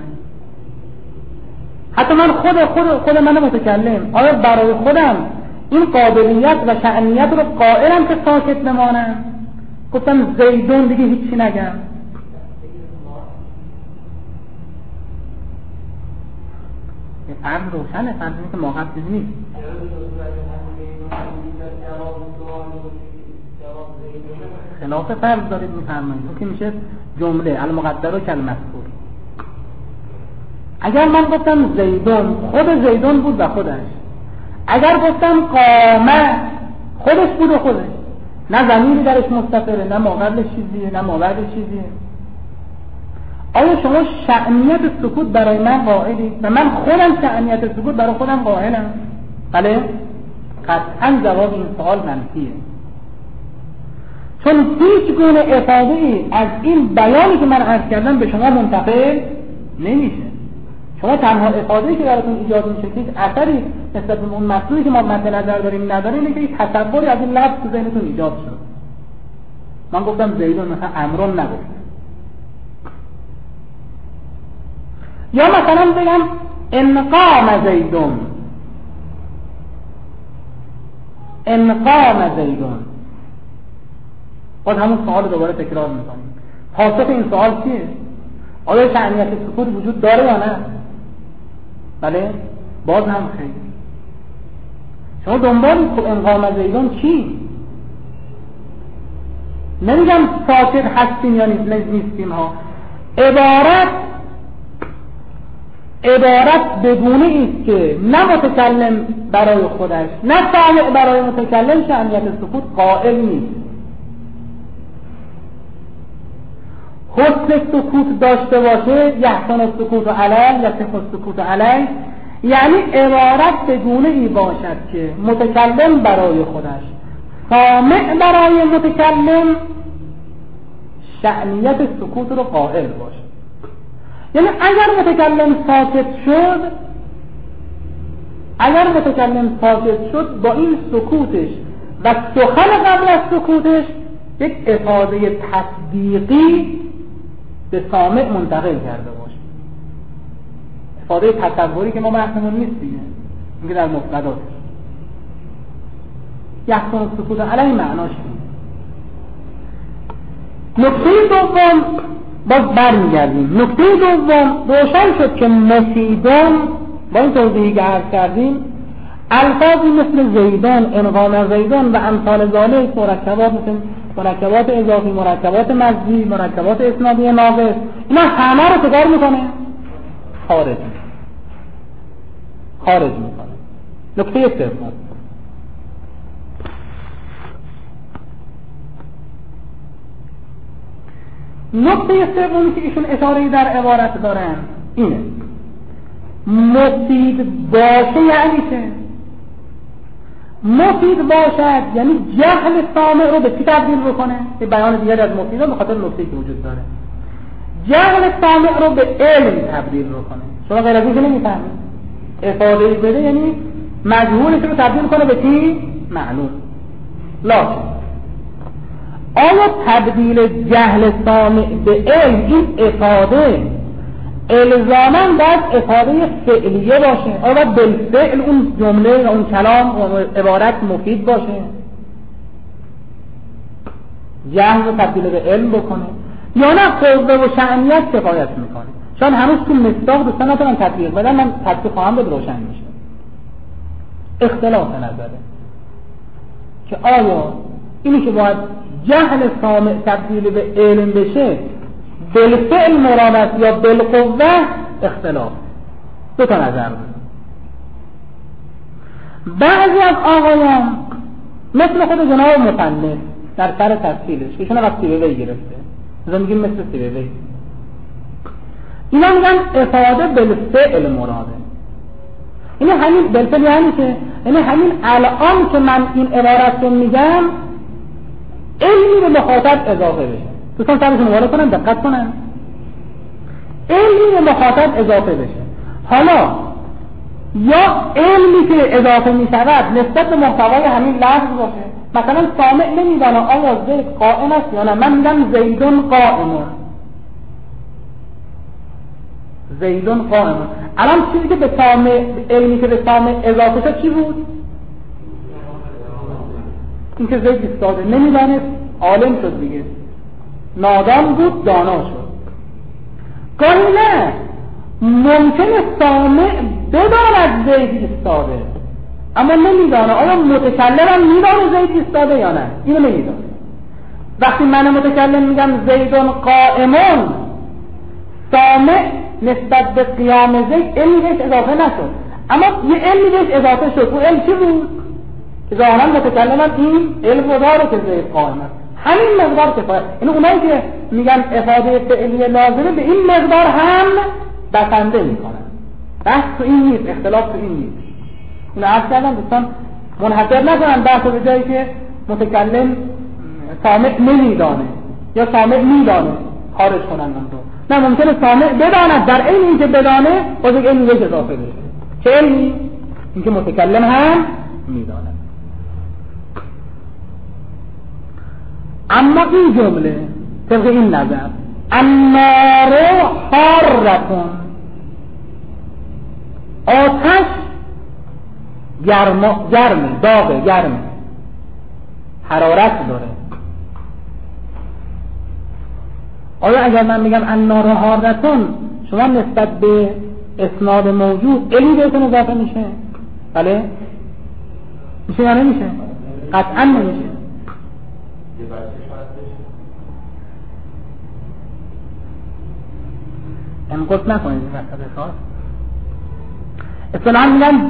حتی من خود من متکلم آیا برای خودم این قابلیت و شأنیت رو قائلم که ساکت بمانم؟ گفتم زیدون دیگه هیچی نگم. فرض روشنه، فرض اینه که موقع چیزی نیست. خلاف فرض دارید میفرمایید که میشه جمله المقدر و کالمذکور. اگر من گفتم زیدون، خود زیدون بود و خودش. اگر گفتم قامه، خودش بود و خودش، نه ضمیری درش مستتره، نه ماقبلش چیزیه، نه مابعدش چیزیه. آیا شما شأنیت سکوت برای من قائلید و من خودم شأنیت سکوت برای خودم قائلم؟ بله؟ قطعا جواب این سوال منفیه، چون هیچ گونه افاده ای از این بیانی که من عرض کردم به شما منتقل نمیشه. شما تنها افاده ای که براتون ایجاد میشه که اثری نسبت به اون مطلوبی که ما مد نظر داریم نداره، اینه که یک تصوری از این لفظ تو ذهنتون ایجاد شد. من گفتم زیدون، مثلا امرون نگفتم. یا مثلا بگم انقام زیدون، انقام زیدون، باز همون سوال دوباره تکرار میکنیم. پاسخ این سوال چیه؟ آیا شأنیت سکوت وجود داره یا نه؟ بله؟ باز هم خیلی. شما دنبال انقام زیدون چی؟ نمیگم ساکت هستیم یا نیستیم ها. عبارت بگونه ایست که نه متکلم برای خودش نه سامع برای متکلم شأنیت سکوت قائل نیست. حسن سکوت داشته باشه، یحسن السکوت علیه، یصح السکوت علیه، یعنی عبارت بگونه ای باشد که متکلم برای خودش، سامع برای متکلم شأنیت سکوت رو قائل باشه. یعنی اگر متکلم ساکت شد با این سکوتش و سخن قبل از سکوتش یک افاده تصدیقی به سامع منتقل کرده باشه. افاده تصوری که ما بحثمون نیست دیگه، میگه در مفردات یحسن السکوت علیه معناش اینه. نکته دوم باز برمیگردیم. نکته دوم روشن شد که مفیدان با این توضیحی که عرض کردیم الفاظی مثل زیدان، انقام زیدان و امثال ذالک، مرکبات اضافی، مرکبات مزجی، مرکبات اسنادی ناقص، اینا همه رو چکار میکنه؟ خارج میکنه. نکته سوم سومی که ایشون اشاره‌ای در عبارت دارن اینه: مفید باشه یعنی چه؟ مفید باشد یعنی جهل سامع رو به چی تبدیل بکنه؟ به بیان دیگری از مفیدا به خاطر نکته‌ای که وجود داره. جهل سامع رو به علم تبدیل بکنه. شما غیر از این که نمی‌فهمید. افاده‌ای بده یعنی مجهولش رو تبدیل کنه به چی؟ معلوم. لکن آیا تبدیل جهل سامع به علم این افاده الزاماً باید افاده فعلیه باشه؟ آیا باید بالفعل اون جمله و اون کلام و عبارت مفید باشه؟ جهل رو تبدیل به علم بکنه یا نه قوه و شأنیت کفایت میکنه؟ چون هنوز تو مصداق دوستان نتونن تطبیق بدن، من تطبیق خواهم بود روشن میشه. اختلاف نظره که آیا اینی که باید جهل سامع تبدیل به علم بشه بالفعل مراد است یا بالقوه، اختلاف. دو تا نظر بود. بعضی از آقایان مثل خود جناب مصنف در سر تفصیلش که ایشون از سیبوی گرفته، مثلا میگیم مثل سیبوی، اینا میگن افاده بالفعل مراده. این همین بالفعل یعنی که همین الان که من این عبارت رو میگم علمی به مخاطب اضافه بشه. دوستان سرشون مواله کنن، دقت کنن، علمی به مخاطب اضافه بشه. حالا یا علمی که اضافه می شود نسبت به محتوای همین لفظ باشه. مثلا سامع نمیدانه آیا زید قائم است یا نه، من میگم زیدون قائمون، زیدون قائمون. الان چیزی که به سامع، علمی که به سامع اضافه شد چی بود؟ این که زید ایستاده، نمیدانست، عالم شد دیگه، نادان بود دانا شد. گاهی نه، ممکنه سامع بداند زید ایستاده اما نمیدانه آیا متکلم میدانه زید ایستاده یا نه، اینو نمیدانه. وقتی من متکلم میگم زیدون قائمون، سامع نسبت به قیام زید علمی بهش اضافه نشد، اما یه علمی بهش اضافه شد. اون علم چی بود؟ که ظاهرا متکلم این علم رو داره که زید قائم است. همین مقدار کفایت. یعنی اونایی که میگن افاده فعلیه لازمه به این مقدار هم بسنده میکنن. بحث تو این نیست، اختلاف تو این نیست. اینو عرض کردم دوستان منحصر نکنن بحث به جایی که متکلم سامع نمیدانه یا سامع میدانه خارج کنن اون رو. نه، ممکنه سامع بداند، در این اینکه بدانه باز یک علمی بهش اضافه بشه. چه علمی؟ اینکه متکلم هم میدانه. اما این جمله طبق این نظر النار حارتون، آتش گرمه، داغه، گرمه، حرارت داره. آیا اگر من میگم النار حارتون شما نسبت به اسناد موجود علمی بهتون اضافه میشه؟ بله؟ میشه یا نمیشه؟ قطعا نمیشه. انقص نکنید این وسط خاص. اصطلاحاً میگن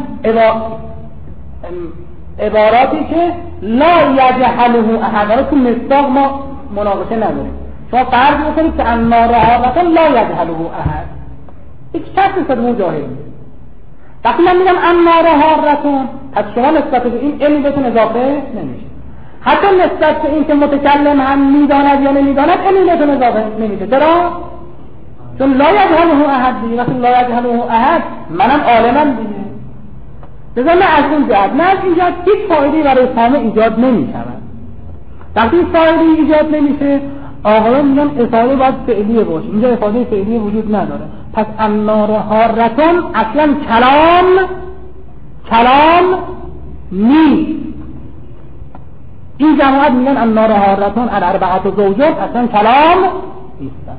عباراتی که لا یجهله احد. تو مصداق ما مناقشه نداریم. شما فرض بکنید که النار حارة لا یجهله احد، هیچ کسی صد مجاهد نیست. وقتی من میگم النار حارة، پس شما نسبت به این علم بهتون اضافه نمیشه. حتی نسبت به این که متکلم هم میداند یا نمیداند علم بهتون اضافه نمیشه. چرا؟ چون لا یجهله احد دیگه. وقتی لا یجهله احد منم عالمم دیگه. لذا نه از اون جهت نه از این جهت هیچ فایده‌ای برای سامع ایجاد نمی‌شود. وقتی فایده‌ای ایجاد نمیشه آقایان میگن افاده باید فعلیه باشه. اینجا افاده فعلیه وجود نداره. پس النار حارة اصلا کلام نیست. این جماعت میگن النار حارة الاربعة زوجات اصلا کلام نیستن.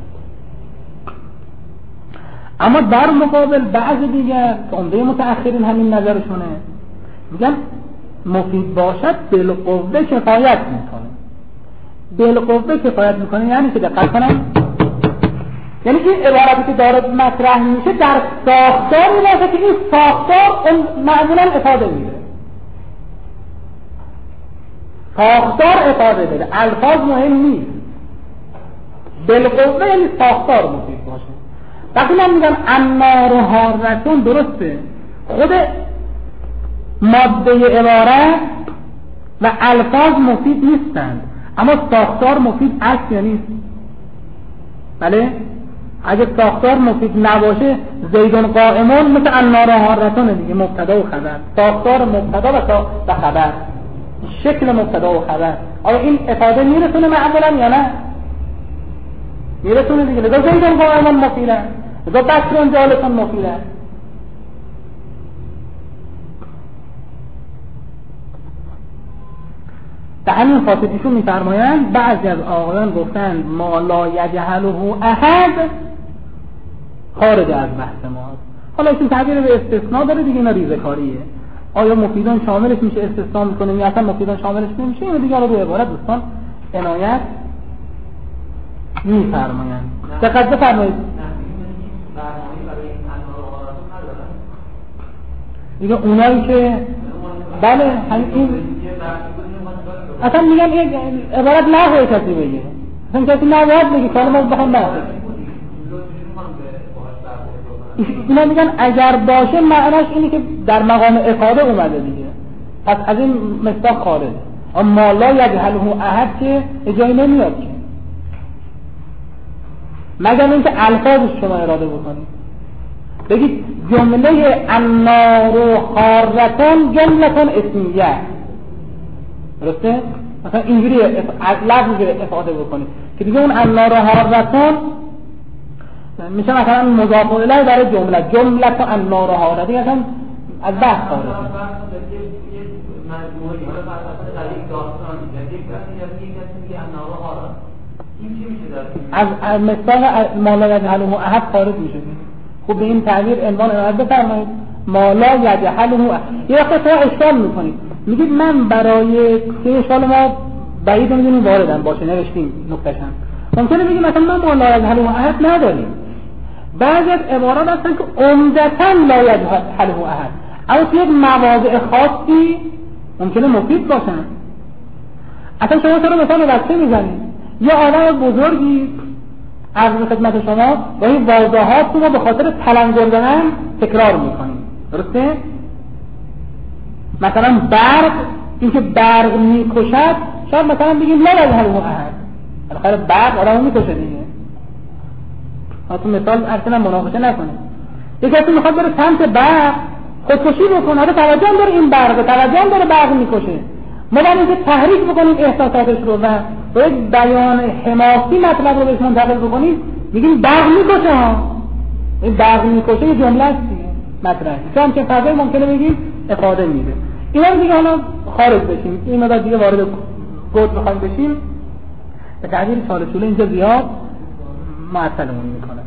اما در مقابل بعضی دیگر که عمده متأخرین همین نظرشونه میگن مفید باشد بالقوه کفایت میکنه. بالقوه کفایت میکنه یعنی که دقت کنم، یعنی این عبارتی که داره مطرح میشه در ساختاری باشه که این ساختار معمولا افاده میده. ساختار افاده بده، الفاظ مهم نیست. بالقوه یعنی ساختار مفید باشه. وقتی من میگم النار حارة درسته، خود ماده عبارت و الفاظ مفید نیستند، اما ساختار مفید است یا نیست؟ بله؟ اگه ساختار مفید نباشه زیدون قائمون مثل النار حارة دیگه، مبتدا و خبر. ساختار مبتدا و خبر، شکل مبتدا و خبر، آیا این افاده میرسونه معمولا یا نه؟ میرسونه دیگه. لذا زیدون قائمون مفیده، لذا بکرون جالسون مفیده. به همین خاطر ایشون میفرمایند بعضی از آقایان گفتن ما لا یجهله احد خارج از بحث ماست. حالا ایشون تعبیر به استثناء داره دیگه، اینا ریزه‌کاریه. آیا مفیدان شاملش میشه استثناء میکنه یا اصلا مفیدان شاملش نمیشه؟ اینو دیگه رو عبارت دوستان عنایت میفرمایند. دقت بفرمایید. دیگه اونایی که بله همین اصلا میگم یک عبارت نباید کسی بگه، اصلا کسی نباید بگه که ما بخوام بحث. اینا میگن اگر باشه معناش اینه که در مقام افاده اومده دیگه، پس از این مصداق خارج. اما لا یجهله احد که جایی نمیاد که، مگر اینکه الفاظش شما اراده بکنید بگید جمله النار حارة جمله اسمیه، درسته؟ مثلا اینجوری لفظی افاده بکنید که دیگه اون النار حارة میشه مثلا مضاف الیه برای جمله النار حارة دیگه اصلا از بحث خارج. از مثال ما لا یجهله احد خارج میشه. خب به این تعبیر عنوان عنایت بفرمایید. ما لا یجهله احد یه وقت اشکال میکنید، میگید من برای سه اشکال ما بعید میدونیم واردن باشه نوشتیم نکتهشم. ممکنه بگیم مثلا ما لا یجهله احد نداریم، بعضی از عبارات هستن که عمدتاً لا یجهله احد، اما توی یک مواضع خاصی ممکنه مفید باشن. اصلا شما چرا مثلا بسته میزنید؟ یه آدم بزرگی از خدمت شما با این واضحات رو به خاطر تلنگر زدن تکرار میکنیم، درسته؟ مثلا برق، اینکه برق میکشد شاید مثلا بگیم لا یجهله احد، بالاخره برق آدمو میکشه دیگه. تو مثال اصلا مناقشه نکنید. یک کسی میخواد بره سمت برق خودکشی بکنه، توجه هم داره این برق، توجه هم داره برق میکشه، ما باید اینکه تحریک بکنیم احساساتش رو و با یک بیان حماسی مطلب رو بهش منتقل بکنیم، میگیم برق میکشه ها، این برق میکشه یه جمله است دیگه مطرح، چون که فضای ممکنه بگیم افاده میده. اینا رو دیگه حالا خارج بشیم، این مدت دیگه وارد گود بخوایم بشیم به تعبیر چالشوله اینجا زیاد معطلمون میکنه.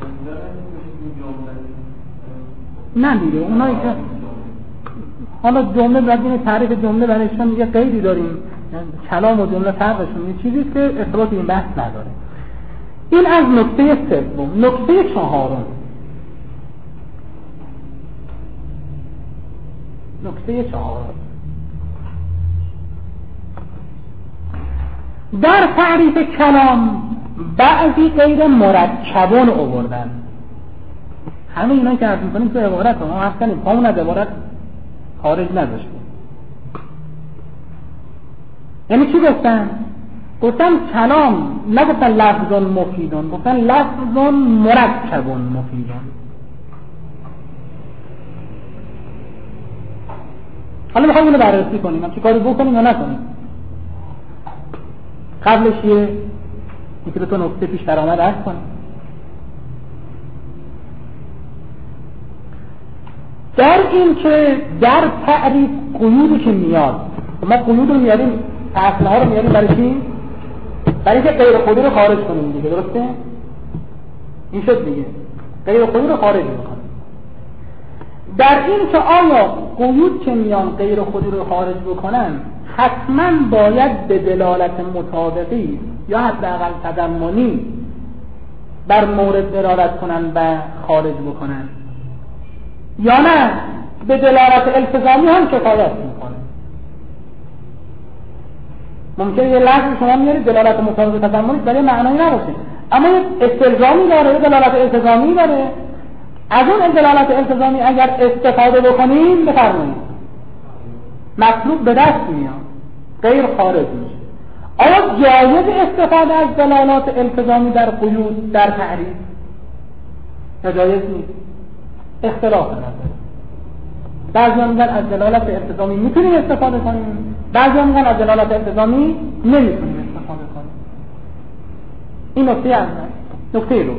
نه دیگه اونایی که حالا جمله بدون تعریف جمله برایشون یه قیدی داریم، کلام و جمله فرقشون یه چیزی که ارتباط این بحث نداره. این از نکته سوم. نکته چهارم، در تعریف کلام بعضی غیر مرکبون آوردن. همه اینا که عرض می‌کنیم تو عبارت ما عرض کنیم پامون از عبارت خارج نذاشتیم. یعنی چی گفتن؟ گفتن کلام، نگفتن لفظ مفیدون، گفتن لفظ مرکبون مفیدون. حالا میخوایم اینو بررسی کنیم، هم چی کاری بکنیم یا نکنیم. قبلش یه تو نکته پیش در آمد عرض کنیم. در این که در تعریف قیودی که میاد، ما قیود رو میاریم، اصله ها رو میاریم برای چی؟ برای که غیر خودی رو خارج کنیم دیگه، درسته؟ این شد دیگه، غیر خودی رو خارج میکنیم. در این که آیا قیود که میان غیر خودی رو خارج بکنن حتما باید به دلالت مطابقی یا حداقل تضمنی بر مورد دلالت کنن و خارج بکنن، یا نه به دلالت التزامی هم کفایت میکنه. ممکنه یه لفظ شما میارید دلالت مطابق تضمنی برای معنایی نباشه، اما یه استلزامی داره، یه دلالت التزامی داره. از اون دلالت التزامی اگر استفاده بکنیم بفرمایید مطلوب به دست میاد، غیر خارج میشه. آیا جایز استفاده از دلالات التزامی در قیود در تعریف یا جایز نیست؟ اختلاف نظر. بعضی میگن از دلالت التزامی میتونیم استفاده کنیم، بعضی میگن از دلالت التزامی نمیتونیم استفاده کنیم. این نکته اول. نکته دوم،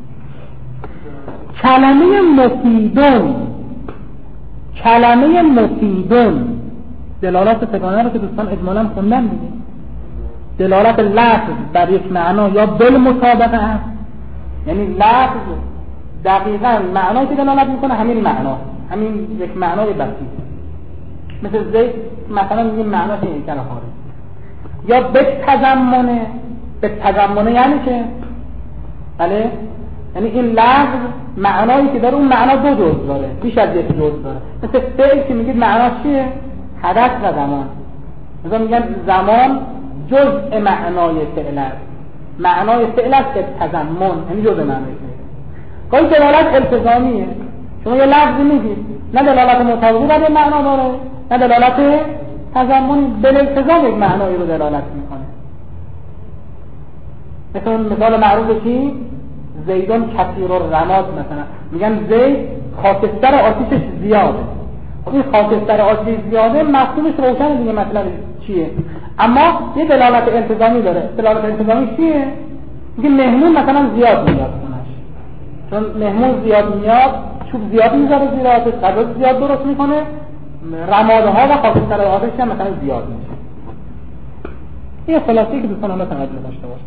کلمه مفیدون دلالات سگانه رو که دوستان اجمالا خوندن دیگه. دلالت لفظ بر یک معنا یا بالمطابقه هست، یعنی لفظ دقیقاً معنایی که دلالت میکنه همین معنا، همین یک معنای بسیط. مثل زید مثلا میگیم معناش این کلمه خارج. یا به تضمنه یعنی که بله، یعنی این لفظ معنایی که داره اون معنا دو جزء داره، بیش از یک جزء داره. مثل فعل که میگید معناش چیه؟ حدث و زمان. مثلا میگن زمان جزء معنای فعل است، معنای فعل است که تضمن، یعنی جزء معنای فعل. گاهی دلالت التزامیه، شما یه لفظی میگید نه دلالت مطابقی بر معنا داره نه دلالت تضمنی، بل التزام یک معنایی رو دلالت میکنه. مثال معروف چی؟ زیدون کثیر الرماد، مثلا میگن زید خاکستر آتیشش زیاده. این خاکستر آتیشش زیاده مفهومش روشنه دیگه، مطلب چیه؟ اما یه دلالت التزامی داره. دلالت التزامی چیه؟ میگه مهمون مثلا زیاد میاد خونش، چون مهمون زیاد میاد چوب زیاد میذاره زیر آتش، غذا زیاد درست میکنه، رمادها و خاکستر آتش هم مثلا زیاد میشه. این خلاصه‌ای که دوستان هم توجه داشته باشن.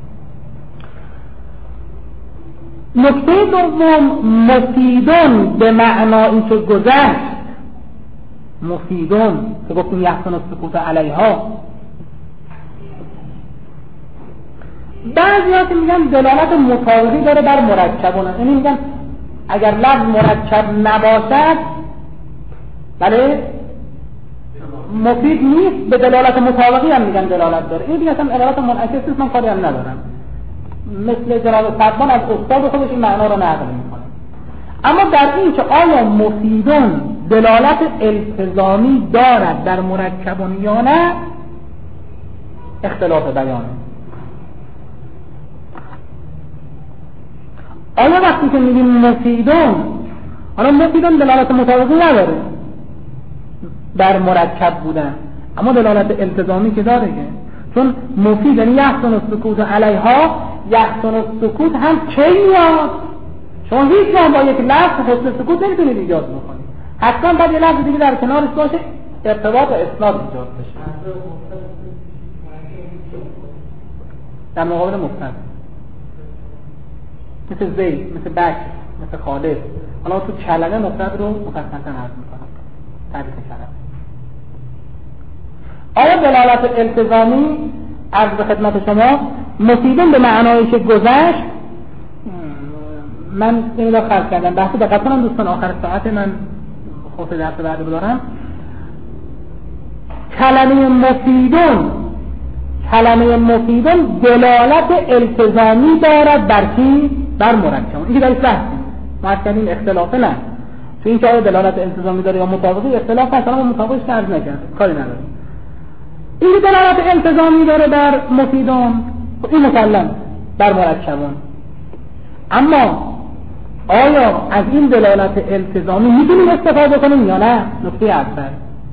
نکته دوم، مفیدون به معنایی که گذشت، مفیدون که گفتیم یحسن السکوت علیها. بعضی ها که میگن دلالت مطابقی داره بر مرکبونه، یعنی میگن اگر لفظ مرکب نباشد بله مفید نیست، به دلالت مطابقی هم میگن دلالت داره. این دیگه اصلا دلالت منعکس نیست، من کاری هم ندارم. مثل جناب صدمان از استاد خودش این معنا رو نقل میکنه. اما در این که آیا مفیدون دلالت التزامی دارد در مرکبون یا نه اختلاف بیانه. آیا وقتی که میگیم مفیدون، حالا مفیدون دلالت مطابقی نداره در مرکب بودن، اما دلالت التزامی که داره، چون مفید یعنی یحسن السکوت علیها. یحسن السکوت هم چه میاد؟ شما هیچ جا با یک لفظ حسن سکوت نمیتونید ایجاد بکنید، حتما باید یه لفظ دیگه در کنارش باشه ارتباط و اسناد ایجاد بشه در مقابل مفرد، مثل زید، مثل بکر، مثل خالد. حالا تو کلمه مفرد رو مفصلا عرض میکنم، تعریف کلمه. آیا دلالت التزامی عرض به خدمت شما مفیدون به معنایی که گذشت، من اینو خرج کردم بحث دقت کنم دوستان، آخر ساعت من خوف درس بعد دارم. کلمه مفیدون دلالت التزامی دارد بر کی؟ بر مرکب. این که در بحث مرکبین اختلافه نه، تو این که آیا دلالت التزامی داره یا مطابقی اختلاف هست، اما مطابقش فرض نکرده، کاری نداره. این دلالت التزامی داره بر مفیدون، این مسلم بر مرکبون. اما آیا از این دلالت التزامی میتونیم استفاده کنیم یا نه؟ نکته اول،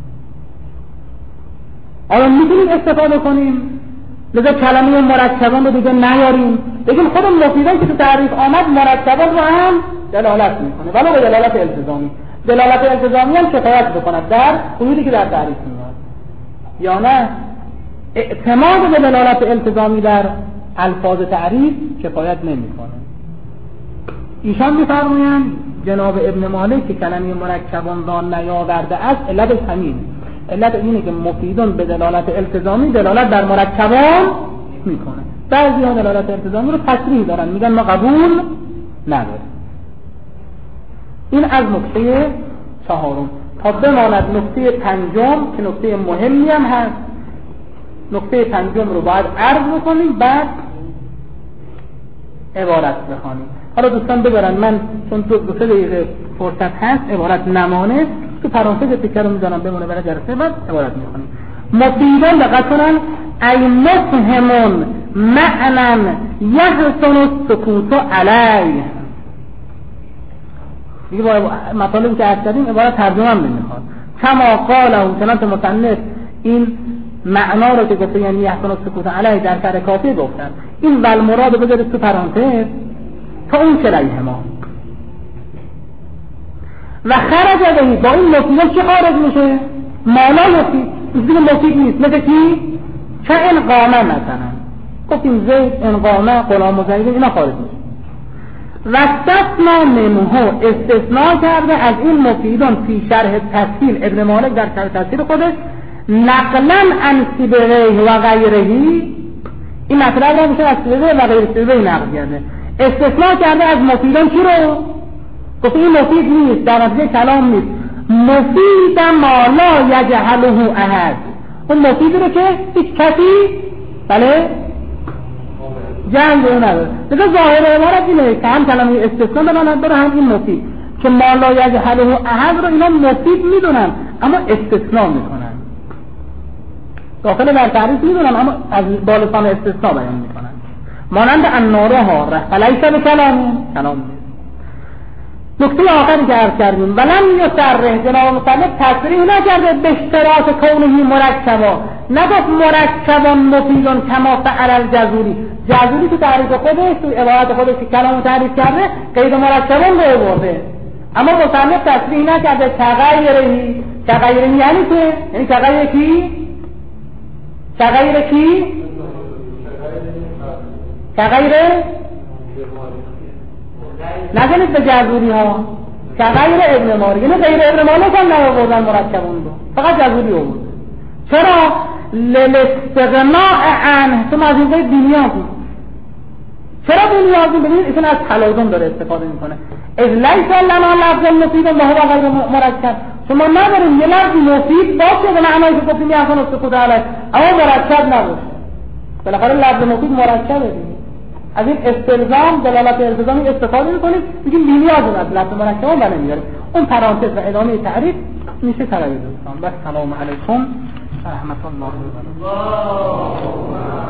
آیا میتونیم استفاده کنیم؟ لذا کلمه مرکبان رو دیگه نیاریم، بگیم خود مفیدون که تو تعریف آمد مرکبان رو هم دلالت میکنه ولی به دلالت التزامی. دلالت التزامی هم کفایت بکند در قیودی که در تعریف میاد، یا نه اعتماد به دلالت التزامی در الفاظ تعریف کفایت نمیکنه. ایشان میفرمایند جناب ابن مالک که کلمه مرکبان را نیاورده است، علت همین، علت اینه که مفیدون به دلالت التزامی دلالت بر مرکبان میکنه. بعضی ها دلالت التزامی رو تصریح دارن، میگن ما قبول نداریم. این از نکته چهارم. تا بماند نکته پنجم که نکته مهمی هم هست. نکته پنجم رو باید عرض بکنیم بعد عبارت بخوانیم. حالا دوستان ببرن، من چون دو سه دقیقه فرصت هست عبارت نمانه تو پرانتز تکر رو میذارم بمونه برای جلسه بعد عبارت میخونیم. مفیدون دقت کنن ای مفهمون معنن یحسن السکوت علیه. دیگه با مطالبی که عرض کردیم عبارت ترجمه هم نمیخواد. کما قاله چنانچه مصنف این معنا رو که گفته یعنی یحسن السکوت علیه در سر کافی گفتن، این ول مراد بذارید تو پرانتز تا اون کلیه ما و خرج بهی. با این مفیدون چه خارج میشه؟ مالا مفید. این دیگه مفید نیست. مثل کی؟ چه انقامه مثلا گفتیم زید انقامه غلام و زید اینا خارج میشه. و استثنا منه استثناء کرده از این مفیدون فی شرح تفصیل ابن مالک در شرح تفصیل خودش نقلا عن سیبویه و غیرهی. این مطلب رو میشه از سیبویه و غیر سیبویه نقل کرده. استثناء کرده از مفیدون چی رو؟ گفت این مفید نیست، در نتیجه کلام نیست. مفید ما لا یجهله احد. اون مفید رو که هیچ کسی بله جنگ رو نداره. لذا ظاهر عبارت اینه که هم کلمه استثناء دارن داره هم این مفید که ما لا یجهله احد رو اینا مفید میدونن اما استثناء میکنن، داخل در تعریف میدونن اما از بالستان استثناء بیان میکنن. مانند النار حاره فلیس بکلام کلام. نکته آخری که عرض کردیم ولم یصرح جناب مصنف تصریح نکرده به اشتراط کونه مرکبا، نگفت مرکبان مفیدون کما فعل الجزوری. جزوری تو تعریف خودش تو عبارت خودش که کلامو تعریف کرده قید مرکبان رو برده، اما مصنف تصریح نکرده تغییری. تغییری یعنی که یعنی تغییر کی؟ تغییر کی؟ تغییر نزنید به جزوری ها. تغییر ابن مالک یعنی غیر ابن مالک هم نیاوردن مرکبون رو، فقط جزوری آورد. چرا؟ للاستغناء عنه. تو مزیده دنیازی. چرا دنیازی؟ ببینید ایشون از تلازم داره استفاده میکنه. از لیس لنا لفظ مفید و هو غیر مرکب. شما نداریم یه لفظ مفید باشه به معنایی که گفتیم یحسن السکوت علیه اما مرکب نباشه. بالاخره لفظ مفید مرکبه دیگه. از این استلزام دلالت التزامی استفاده میکنیم، میگیم بی‌نیازه از لفظ مرکب و نمیاریم. اون پرانتز و ادامه تعریف میشه تعریف دوستان. و السلام علیکم و رحمت الله و برکاته.